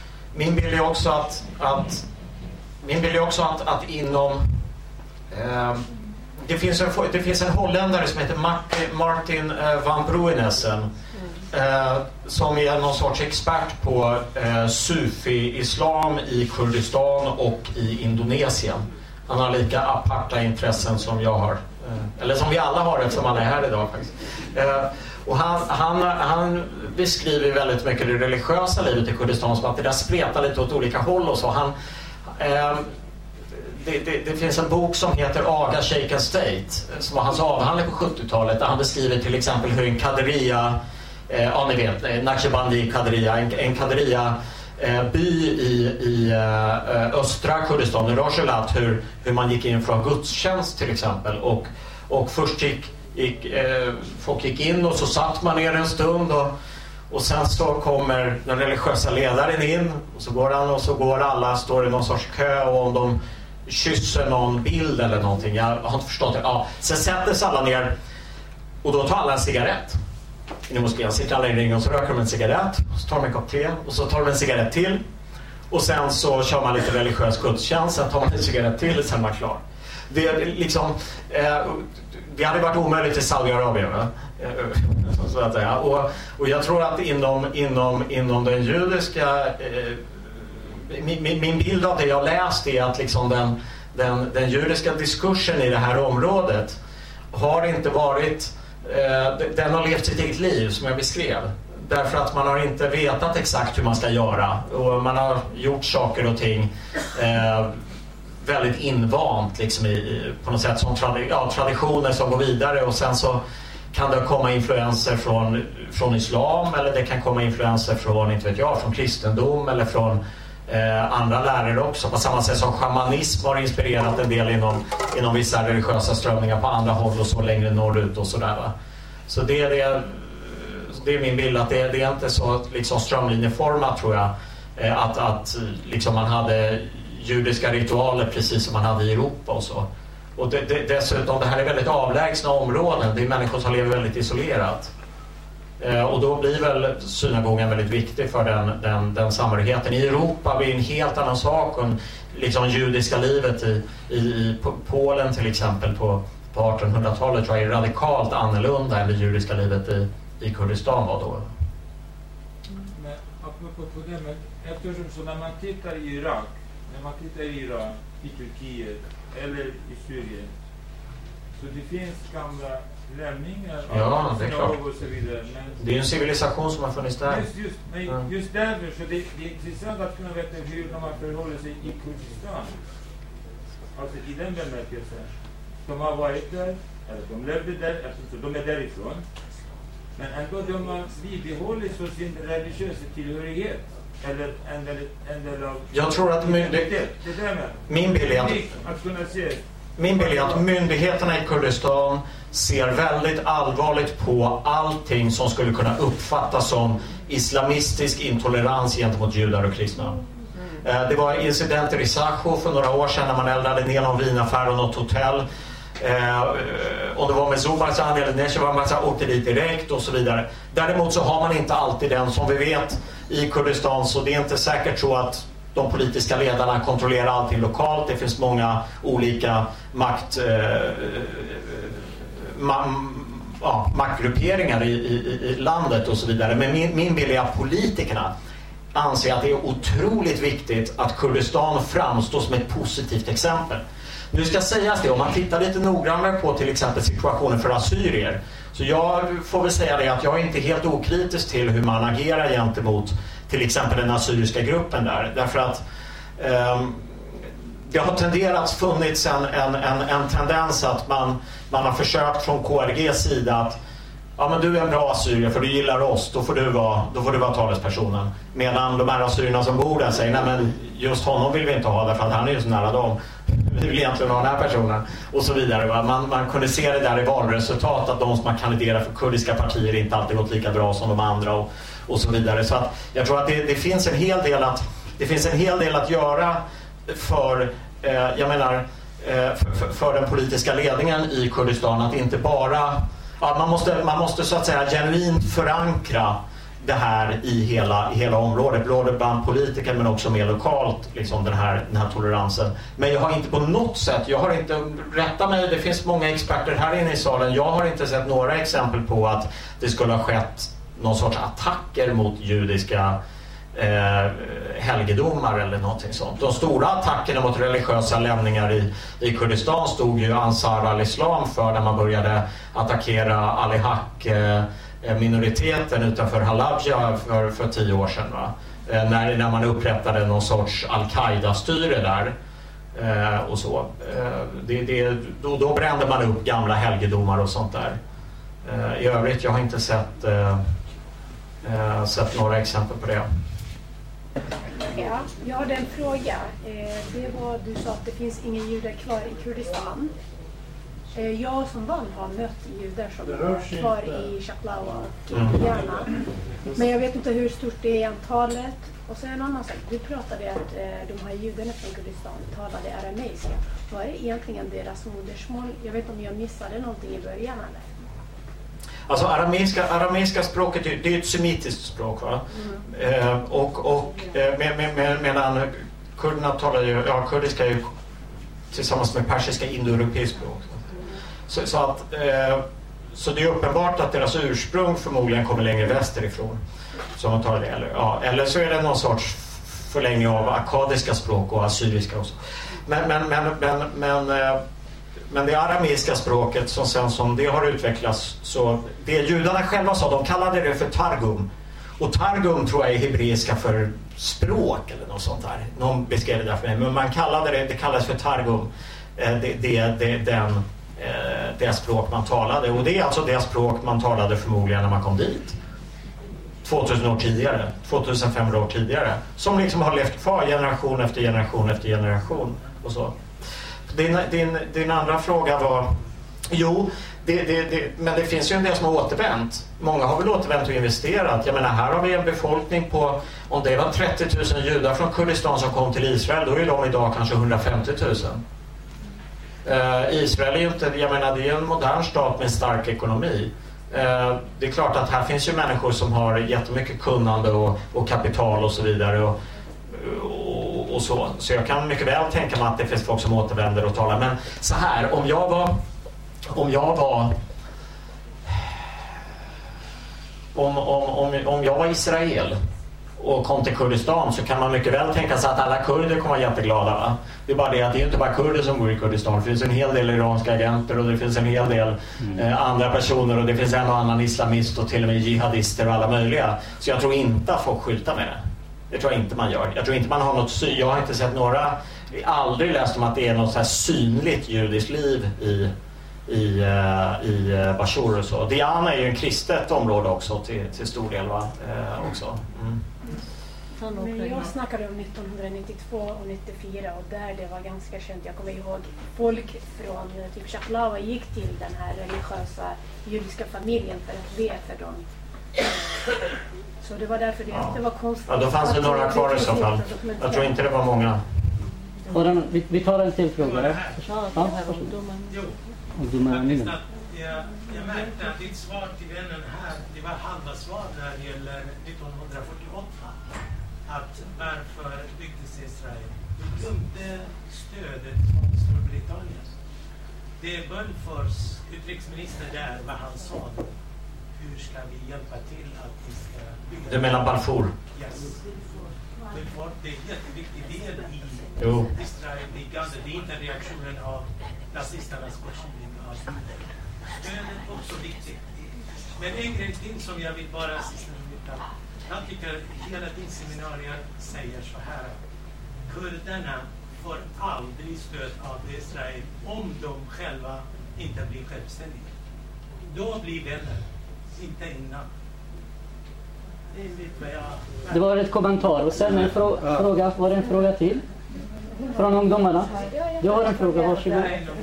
att inom det finns en holländare som heter Martin van Bruinessen som är någon sorts expert på sufi-islam i Kurdistan och i Indonesien. Han har lika aparta intressen som jag har, eller som vi alla har eftersom han är här idag faktiskt. Och han beskriver väldigt mycket det religiösa livet i Kurdistan som att det där spretar lite åt olika håll och så. Det finns en bok som heter Aga Shaken State som var hans avhandling på 70-talet där han beskriver till exempel hur en Kadria, ni vet, Naqshbandi Kadria, en Kadria by i östra Kurdistan, i Rojhelat, hur man gick in från gudstjänst till exempel och först folk gick in och så satt man ner en stund Och sen så kommer den religiösa ledaren in och så går han och så går alla, står i någon sorts kö, och om de kysser någon bild eller någonting, jag har inte förstått det. Ja, sen sätter sig alla ner och då tar alla en cigarett. I moskén sitter alla i ring och så röker de en cigarett, och så tar de en kopp te och så tar de en cigarett till. Och sen så kör man lite religiös gudstjänst, sen tar man en cigarett till och sen är man klar. Det är liksom, det hade varit omöjligt i Saudiarabien, så att säga. Och jag tror att inom den judiska, min bild av det jag läst är att liksom den judiska diskursen i det här området har inte varit, den har levt sitt eget liv som jag beskrev. Därför att man har inte vetat exakt hur man ska göra. Och man har gjort saker och ting väldigt invant liksom på något sätt som traditioner som går vidare. Och sen så kan det komma influenser från islam, eller det kan komma influenser från, inte vet jag, från kristendom eller från andra lärare också. På samma sätt som shamanism har inspirerat en del inom vissa religiösa strömningar på andra håll och så längre norrut och sådär, va. Så det är min bild att det är inte så liksom strömlinjeformat, tror jag, att liksom man hade judiska ritualer precis som man hade i Europa och så. Och dessutom, det här är väldigt avlägsna områden, det är människor som lever väldigt isolerat. Och då blir väl synagogan väldigt viktig för den samhörigheten. I Europa blir en helt annan sak, och liksom judiska livet i Polen till exempel på 1800-talet tror jag är radikalt annorlunda än det judiska livet i Kurdistan var då. Men apropå det, men eftersom så när man tittar i Irak, i Turkiet eller i Syrien, så det finns gamla lämningar av och så vidare. Men det är ju en civilisation som har funnits där. Just därför, så det är intressant att kunna veta hur de har förhållit sig i Kurdistan. Alltså i den bemärkelsen. De har varit där, eller de levde där, så de är därifrån. Men ändå de har bibehållit sin religiösa tillhörighet. Eller en del av... Jag tror att min bild är att myndigheterna i Kurdistan ser väldigt allvarligt på allting som skulle kunna uppfattas som islamistisk intolerans gentemot judar och kristna. Det var incidenter i Sacho för några år sedan när man eldade ner någon vinaffär och något hotell. Och det var med Zubarzan eller Neshevan åkte dit direkt och så vidare. Däremot så har man inte alltid den, som vi vet i Kurdistan, så det är inte säkert så att de politiska ledarna kontrollerar allting lokalt. Det finns många olika maktgrupperingar i landet och så vidare. Men min bild är att politikerna anser att det är otroligt viktigt att Kurdistan framstår som ett positivt exempel. Nu ska sägas det, om man tittar lite noggrannare på till exempel situationen för assyrier, så jag får väl säga det att jag är inte helt okritisk till hur man agerar gentemot till exempel den assyriska gruppen där. Därför att det har funnits en tendens att man har försökt från KRGs sida att ja, men du är en bra assyrier för du gillar oss, då får du vara talespersonen. Medan de här assyrierna som bor där säger, nej men just honom vill vi inte ha därför att han är ju så nära dem. Vi vill egentligen ha den här personen. Och så vidare. Va? Man kunde se det där i valresultat att de som har kandiderat för kurdiska partier inte alltid gått lika bra som de andra och så vidare. Så att jag tror att det finns en hel del att göra för för den politiska ledningen i Kurdistan, att inte bara man måste så att säga genuint förankra det här i hela området, både bland politiker men också mer lokalt, liksom den här toleransen. Men jag har inte på något sätt, rätta mig, det finns många experter här inne i salen, jag har inte sett några exempel på att det skulle ha skett någon sorts attacker mot judiska helgedomar eller någonting sånt. De stora attackerna mot religiösa lämningar i Kurdistan stod ju Ansar al-Islam för när man började attackera Ali Haq minoriteten utanför Halabja för 10 år sedan, va? När man upprättade någon sorts al-Qaida-styre där och så. Då brände man upp gamla helgedomar och sånt där. I övrigt, jag har inte sett några exempel på det. Ja, jag hade en fråga. Det var, du sa att det finns ingen judar kvar i Kurdistan. Jag som barn har mött judar som var kvar i Chaklawa och Järna. Men jag vet inte hur stort det är i antalet. Och så en annan sak, du pratade att de här judarna från Kurdistan talade arameiska. Vad är egentligen deras modersmål? Jag vet inte om jag missade någonting i början eller? Alltså arameiska språket, det är ett semitiskt språk, va? Medan kurderna talar ju, kurdiska är ju tillsammans med persiska indoeuropeiskt språk. Så det är uppenbart att deras ursprung förmodligen kommer längre västerifrån. Så man tar det, eller så är det någon sorts förlängning av akkadiska språk och assyriska och så. Men det arameiska språket som det har utvecklats, så det judarna själva sa, de kallade det för targum. Och targum tror jag är hebreiska för språk eller något sånt där. Någon beskrev det där för mig, men man kallade det kallas för targum. Det språk man talade, och det är alltså det språk man talade förmodligen när man kom dit 2000 år tidigare, 2500 år tidigare, som liksom har levt kvar generation efter generation efter generation och så. Din andra fråga var men det finns ju en del som har återvänt. Många har väl återvänt och investerat. Jag menar, här har vi en befolkning på, om det var 30 000 judar från Kurdistan som kom till Israel, då är de idag kanske 150 000. Israel är ju inte, jag menar, det är en modern stat med en stark ekonomi. Det är klart att här finns ju människor som har jättemycket kunnande och kapital och så vidare och så. Så jag kan mycket väl tänka mig att det finns folk som återvänder och talar. Men så här, om jag var Israel och kom till Kurdistan, så kan man mycket väl tänka sig att alla kurder kommer vara jätteglada, va? Det är bara det att det är inte bara kurder som bor i Kurdistan. Det finns en hel del iranska agenter och det finns en hel del andra personer, och det finns en och annan islamist och till och med jihadister och alla möjliga. Så jag tror inte att folk skyltar med det. Det tror jag inte man gör. Jag tror inte man har något jag har inte sett några, aldrig läst om att det är något så här synligt judiskt liv i Bashur och så. Diana är ju en kristet område också till stor del, va? Också. Men jag snackade om 1992 och 94, och där det var ganska känt. Jag kommer ihåg folk från typ Chaklawa gick till den här religiösa judiska familjen för att be för dem. Så det var därför det var konstigt. Ja, då fanns det några kvar i så fall. Jag tror inte det var många. Vi tar en till fråga. Jag märkte att ditt svar till vännen här, det var halva svar när det gäller 1948. Att varför byggdes Israel? Du glömde stödet från Storbritannien. Det Bölfors utrikesminister där, vad han sa då. Hur ska vi hjälpa till att vi ska bygga? Det menar Balfour. Yes. Bölfors, det är en jätteviktig del i Israel-byggandet. Det är inte reaktionen av nazisternas förskjutning av judar. Stödet är också viktigt. Men en grej till som jag vill bara sista minuten. Jag tycker hela din seminarier säger så här. Kurderna får aldrig stöd av Israel om de själva inte blir självständiga. Då blir vänner, inte innan. Det var ett kommentar och sen en fråga. Var det en fråga till? Från ungdomarna? Jag har en fråga, varsågod.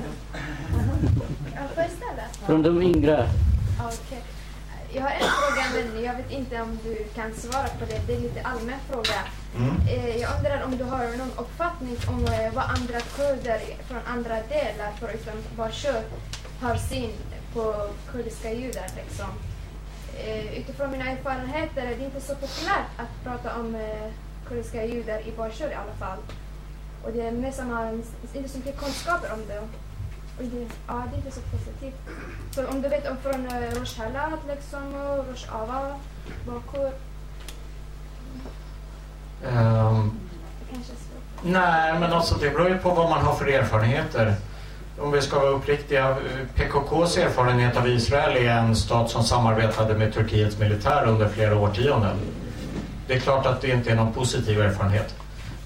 Från de yngre. Okay. Jag har en fråga, men jag vet inte om du kan svara på det. Det är lite allmän fråga. Jag undrar om du har någon uppfattning om vad andra kurder från andra delar, förutom Bashur, har syn på kurdiska judar. Liksom. Utifrån mina erfarenheter är det inte så populärt att prata om kurdiska judar i Bashur i alla fall. Och det är mest som har inte så mycket kunskaper om det. Och det är inte så positivt. Så om du vet om från Rosh Halat liksom, och Rosh Ava, Bakur. Nej, men alltså det beror ju på vad man har för erfarenheter. Om vi ska vara uppriktiga, PKKs erfarenhet av Israel är en stat som samarbetade med Turkiets militär under flera årtionden. Det är klart att det inte är någon positiv erfarenhet.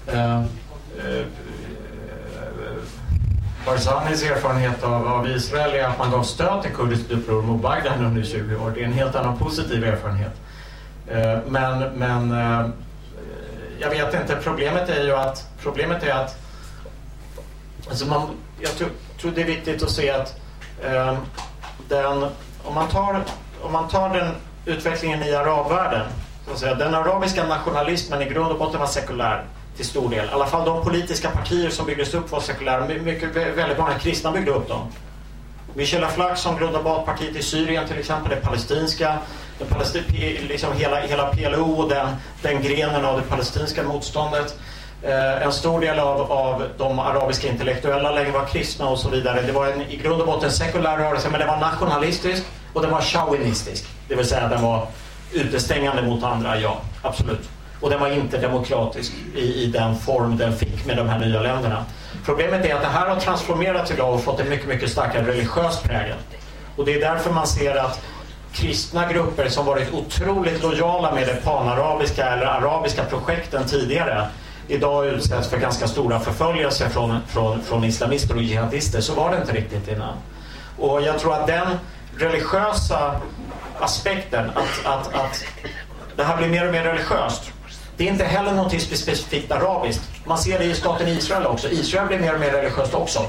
Barzanis erfarenhet av Israel är att man gav stöd till kurdiskt uppror mot Bagdad under 20 år. Det är en helt annan positiv erfarenhet. Men jag vet inte, problemet är att alltså jag tror det är viktigt att se att Om man tar den utvecklingen i arabvärlden, så att säga, den arabiska nationalismen i grund och botten var sekulär till stor del. I alla fall de politiska partier som byggdes upp var sekulära. Väldigt många kristna byggde upp dem. Michel Aflaq som grundade Baathpartiet i Syrien till exempel, det palestinska, liksom hela PLO och den grenen av det palestinska motståndet. En stor del av de arabiska intellektuella länge var kristna och så vidare. Det var i grund och botten sekulär rörelse, men det var nationalistisk och den var chauvinistisk. Det vill säga den var utestängande mot andra, ja, absolut. Och den var inte demokratisk i den form den fick med de här nya länderna. Problemet är att det här har transformerats idag och fått en mycket, mycket starkare religiös prägel. Och det är därför man ser att kristna grupper som varit otroligt lojala med det panarabiska eller arabiska projekten tidigare idag utsätts för ganska stora förföljelser från islamister och jihadister. Så var det inte riktigt innan. Och jag tror att den religiösa aspekten, att det här blir mer och mer religiöst, det är inte heller något specifikt arabiskt. Man ser det i staten Israel också. Israel blir mer och mer religiöst också.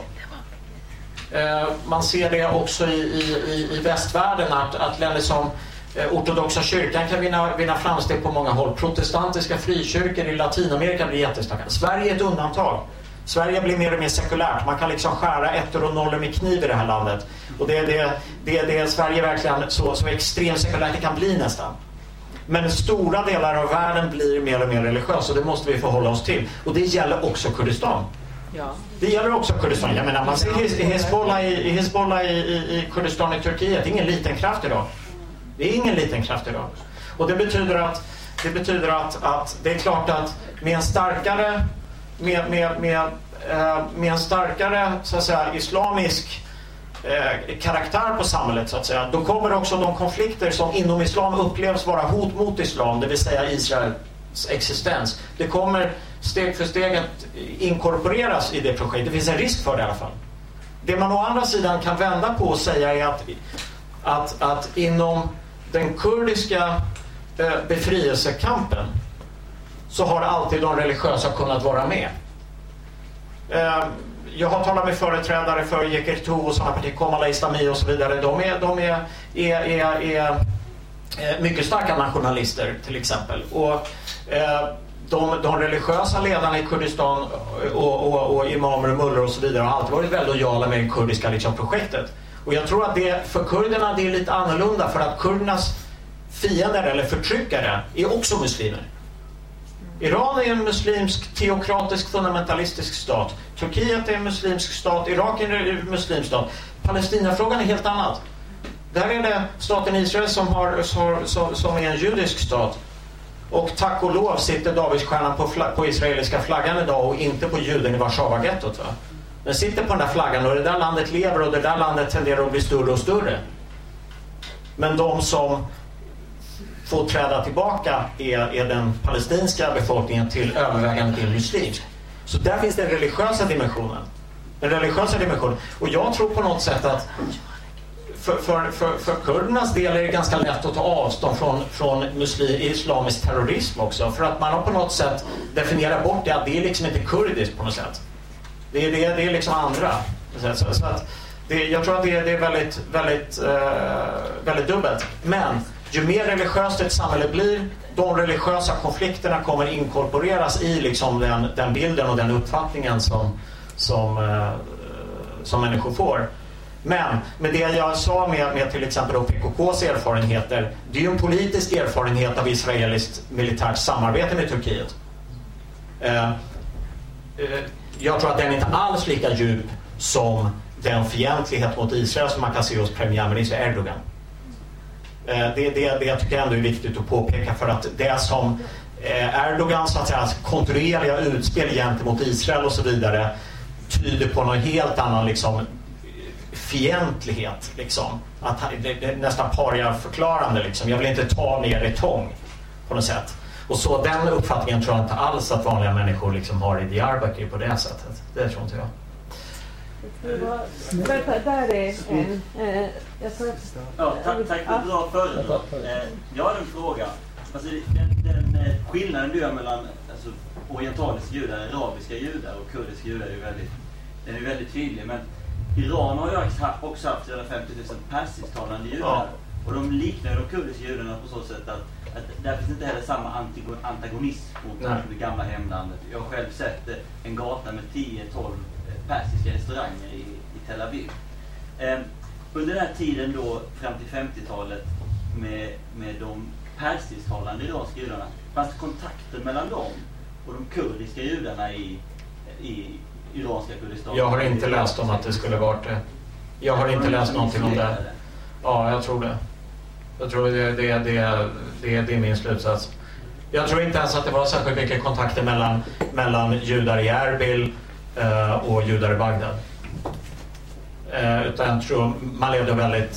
Man ser det också i västvärlden att länder som ortodoxa kyrkan kan vinna framsteg på många håll. Protestantiska frikyrkor i Latinamerika blir jättestarka. Sverige är ett undantag. Sverige blir mer och mer sekulärt. Man kan liksom skära ettor och nollor med kniv i det här landet. Och det är Sverige verkligen så extremt sekulärt det kan bli nästan. Men stora delar av världen blir mer och mer religiös och det måste vi förhålla oss till. Och det gäller också Kurdistan. Ja. Det gäller också Kurdistan. Jag menar, man ser Hezbollah i Kurdistan i Turkiet. Det är ingen liten kraft idag. Det är ingen liten kraft idag. Och det betyder att det är klart att med en starkare så att säga, islamisk karaktär på samhället så att säga, då kommer också de konflikter som inom islam upplevs vara hot mot islam, det vill säga Israels existens. Det kommer steg för steg att inkorporeras i det projektet. Det finns en risk för det i alla fall. Det man å andra sidan kan vända på och säga är att inom den kurdiska befrielsekampen så har alltid de religiösa kunnat vara med. Jag har talat med företrädare för Yekertu och sådana partier, Komala Islami och så vidare. De är mycket starka nationalister till exempel. Och de religiösa ledarna i Kurdistan och imamer och mullor och så vidare har alltid varit väldigt lojala med det kurdiska liksom, projektet. Och jag tror att det för kurderna det är lite annorlunda för att kurdernas fiender eller förtryckare är också muslimer. Iran är en muslimsk, teokratisk, fundamentalistisk stat. Turkiet är en muslimsk stat. Irak är en muslimsk stat. Palestinafrågan är helt annat. Där är det staten Israel som är en judisk stat. Och tack och lov sitter Davidsstjärnan på israeliska flaggan idag och inte på juden i Warszawa-gettot. Den sitter på den där flaggan och det där landet lever och det där landet tenderar att bli större och större. Men de som får träda tillbaka är den palestinska befolkningen till övervägande till muslimsk. Så där finns den religiösa dimensionen. Och jag tror på något sätt att för kurdernas del är det ganska lätt att ta avstånd från islamisk terrorism också. För att man har på något sätt definierat bort det att det är liksom inte kurdiskt på något sätt. Det är liksom andra. Så att jag tror att det är väldigt dubbelt. Men ju mer religiöst ett samhälle blir, de religiösa konflikterna kommer inkorporeras i liksom den bilden och den uppfattningen som människor får. Men med det jag sa med till exempel PKKs erfarenheter, det är ju en politisk erfarenhet av israeliskt militärt samarbete med Turkiet. Jag tror att den är inte alls lika djup som den fientlighet mot Israel som man kan se hos premiärminister Erdogan. Det jag tycker ändå är viktigt att påpeka, för att det som Erdogan så att säga kontinuerliga utspel gentemot Israel och så vidare tyder på någon helt annan liksom fientlighet liksom. Att det är nästan paria-förklarande liksom. Jag vill inte ta mer betong på något sätt. Och så den uppfattningen tror jag inte alls att vanliga människor liksom har i Diyarbakir på det sättet. Det tror inte jag. Där är en. Tack för bra föredrag. Jag har en fråga. Alltså, den skillnaden du gör mellan alltså, orientaliska judar, arabiska judar och kurdiska judar är väldigt tydlig. Men Iran har ju också haft 450 000 persisktalande judar. Ja. Och de liknar de kurdiska judarna på så sätt att där finns inte heller samma antagonism mot det gamla hemlandet. Jag har själv sett en gata med 10-12 persiska restauranger i Tel Aviv. Under den här tiden då, fram till 50-talet, med de persisktalande iranska judarna, fanns det kontakter mellan dem och de kurdiska judarna i iranska Kurdistan? Jag har inte läst om att det skulle varit det. Jag har inte läst någonting om det. Ja, jag tror det. Jag tror det är min slutsats. Jag tror inte ens att det var särskilt mycket kontakter mellan judar i Erbil och judar i Bagdad. Utan jag tror man levde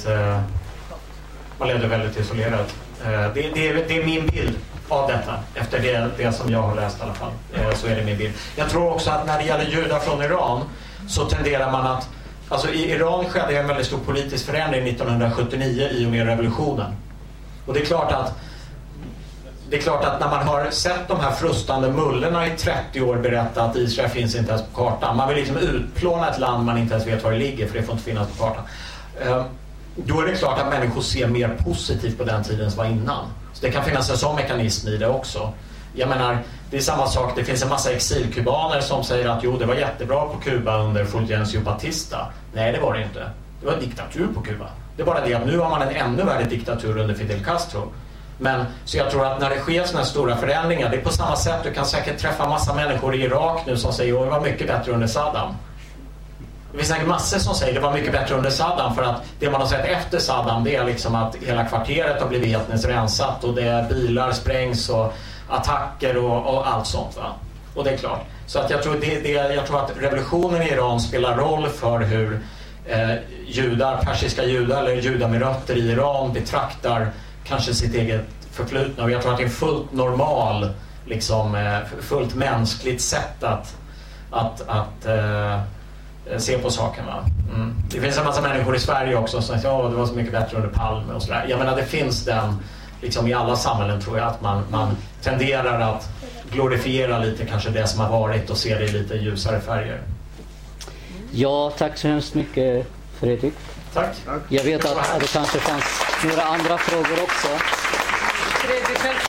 väldigt isolerat. Det är min bild av detta. Efter det som jag har läst i alla fall. Så är det min bild. Jag tror också att när det gäller judar från Iran så tenderar man att... Alltså i Iran skedde en väldigt stor politisk förändring 1979 i och med revolutionen. Och det är klart att när man har sett de här frustande mullorna i 30 år berätta att Israel finns inte ens på kartan. Man vill liksom utplåna ett land man inte ens vet var det ligger, för det får inte finnas på kartan. Då är det klart att människor ser mer positivt på den tiden som var innan. Så det kan finnas en sån mekanism i det också. Jag menar, det är samma sak, det finns en massa exilkubaner som säger att jo, det var jättebra på Kuba under Fulgencio Batista. Nej, det var det inte. Det var diktatur på Kuba. Det är bara det att nu har man en ännu värre diktatur under Fidel Castro. Men så jag tror att när det sker såna här stora förändringar, det är på samma sätt, du kan säkert träffa massa människor i Irak nu som säger att det var mycket bättre under Saddam. Det finns säkert massor som säger att det var mycket bättre under Saddam, för att det man har sett efter Saddam, det är liksom att hela kvarteret har blivit etniskt rensat och det är bilar sprängs och attacker och allt sånt, va? Och det är klart. Så att jag tror att revolutionen i Iran spelar roll för hur persiska judar eller judar med rötter i Iran betraktar kanske sitt eget förflutna. Och jag tror att det är en fullt normal, liksom, fullt mänskligt sätt att se på saken, va? Det finns en massa människor i Sverige också som säger att det var så mycket bättre under Palme och sådär. Jag menar, det finns den liksom i alla samhällen, tror jag, att man tenderar att glorifiera lite kanske det som har varit och se det i lite ljusare färger. Ja, tack så hemskt mycket, Fredrik. Tack. Jag vet att det kanske fanns några andra frågor också. Fredrik,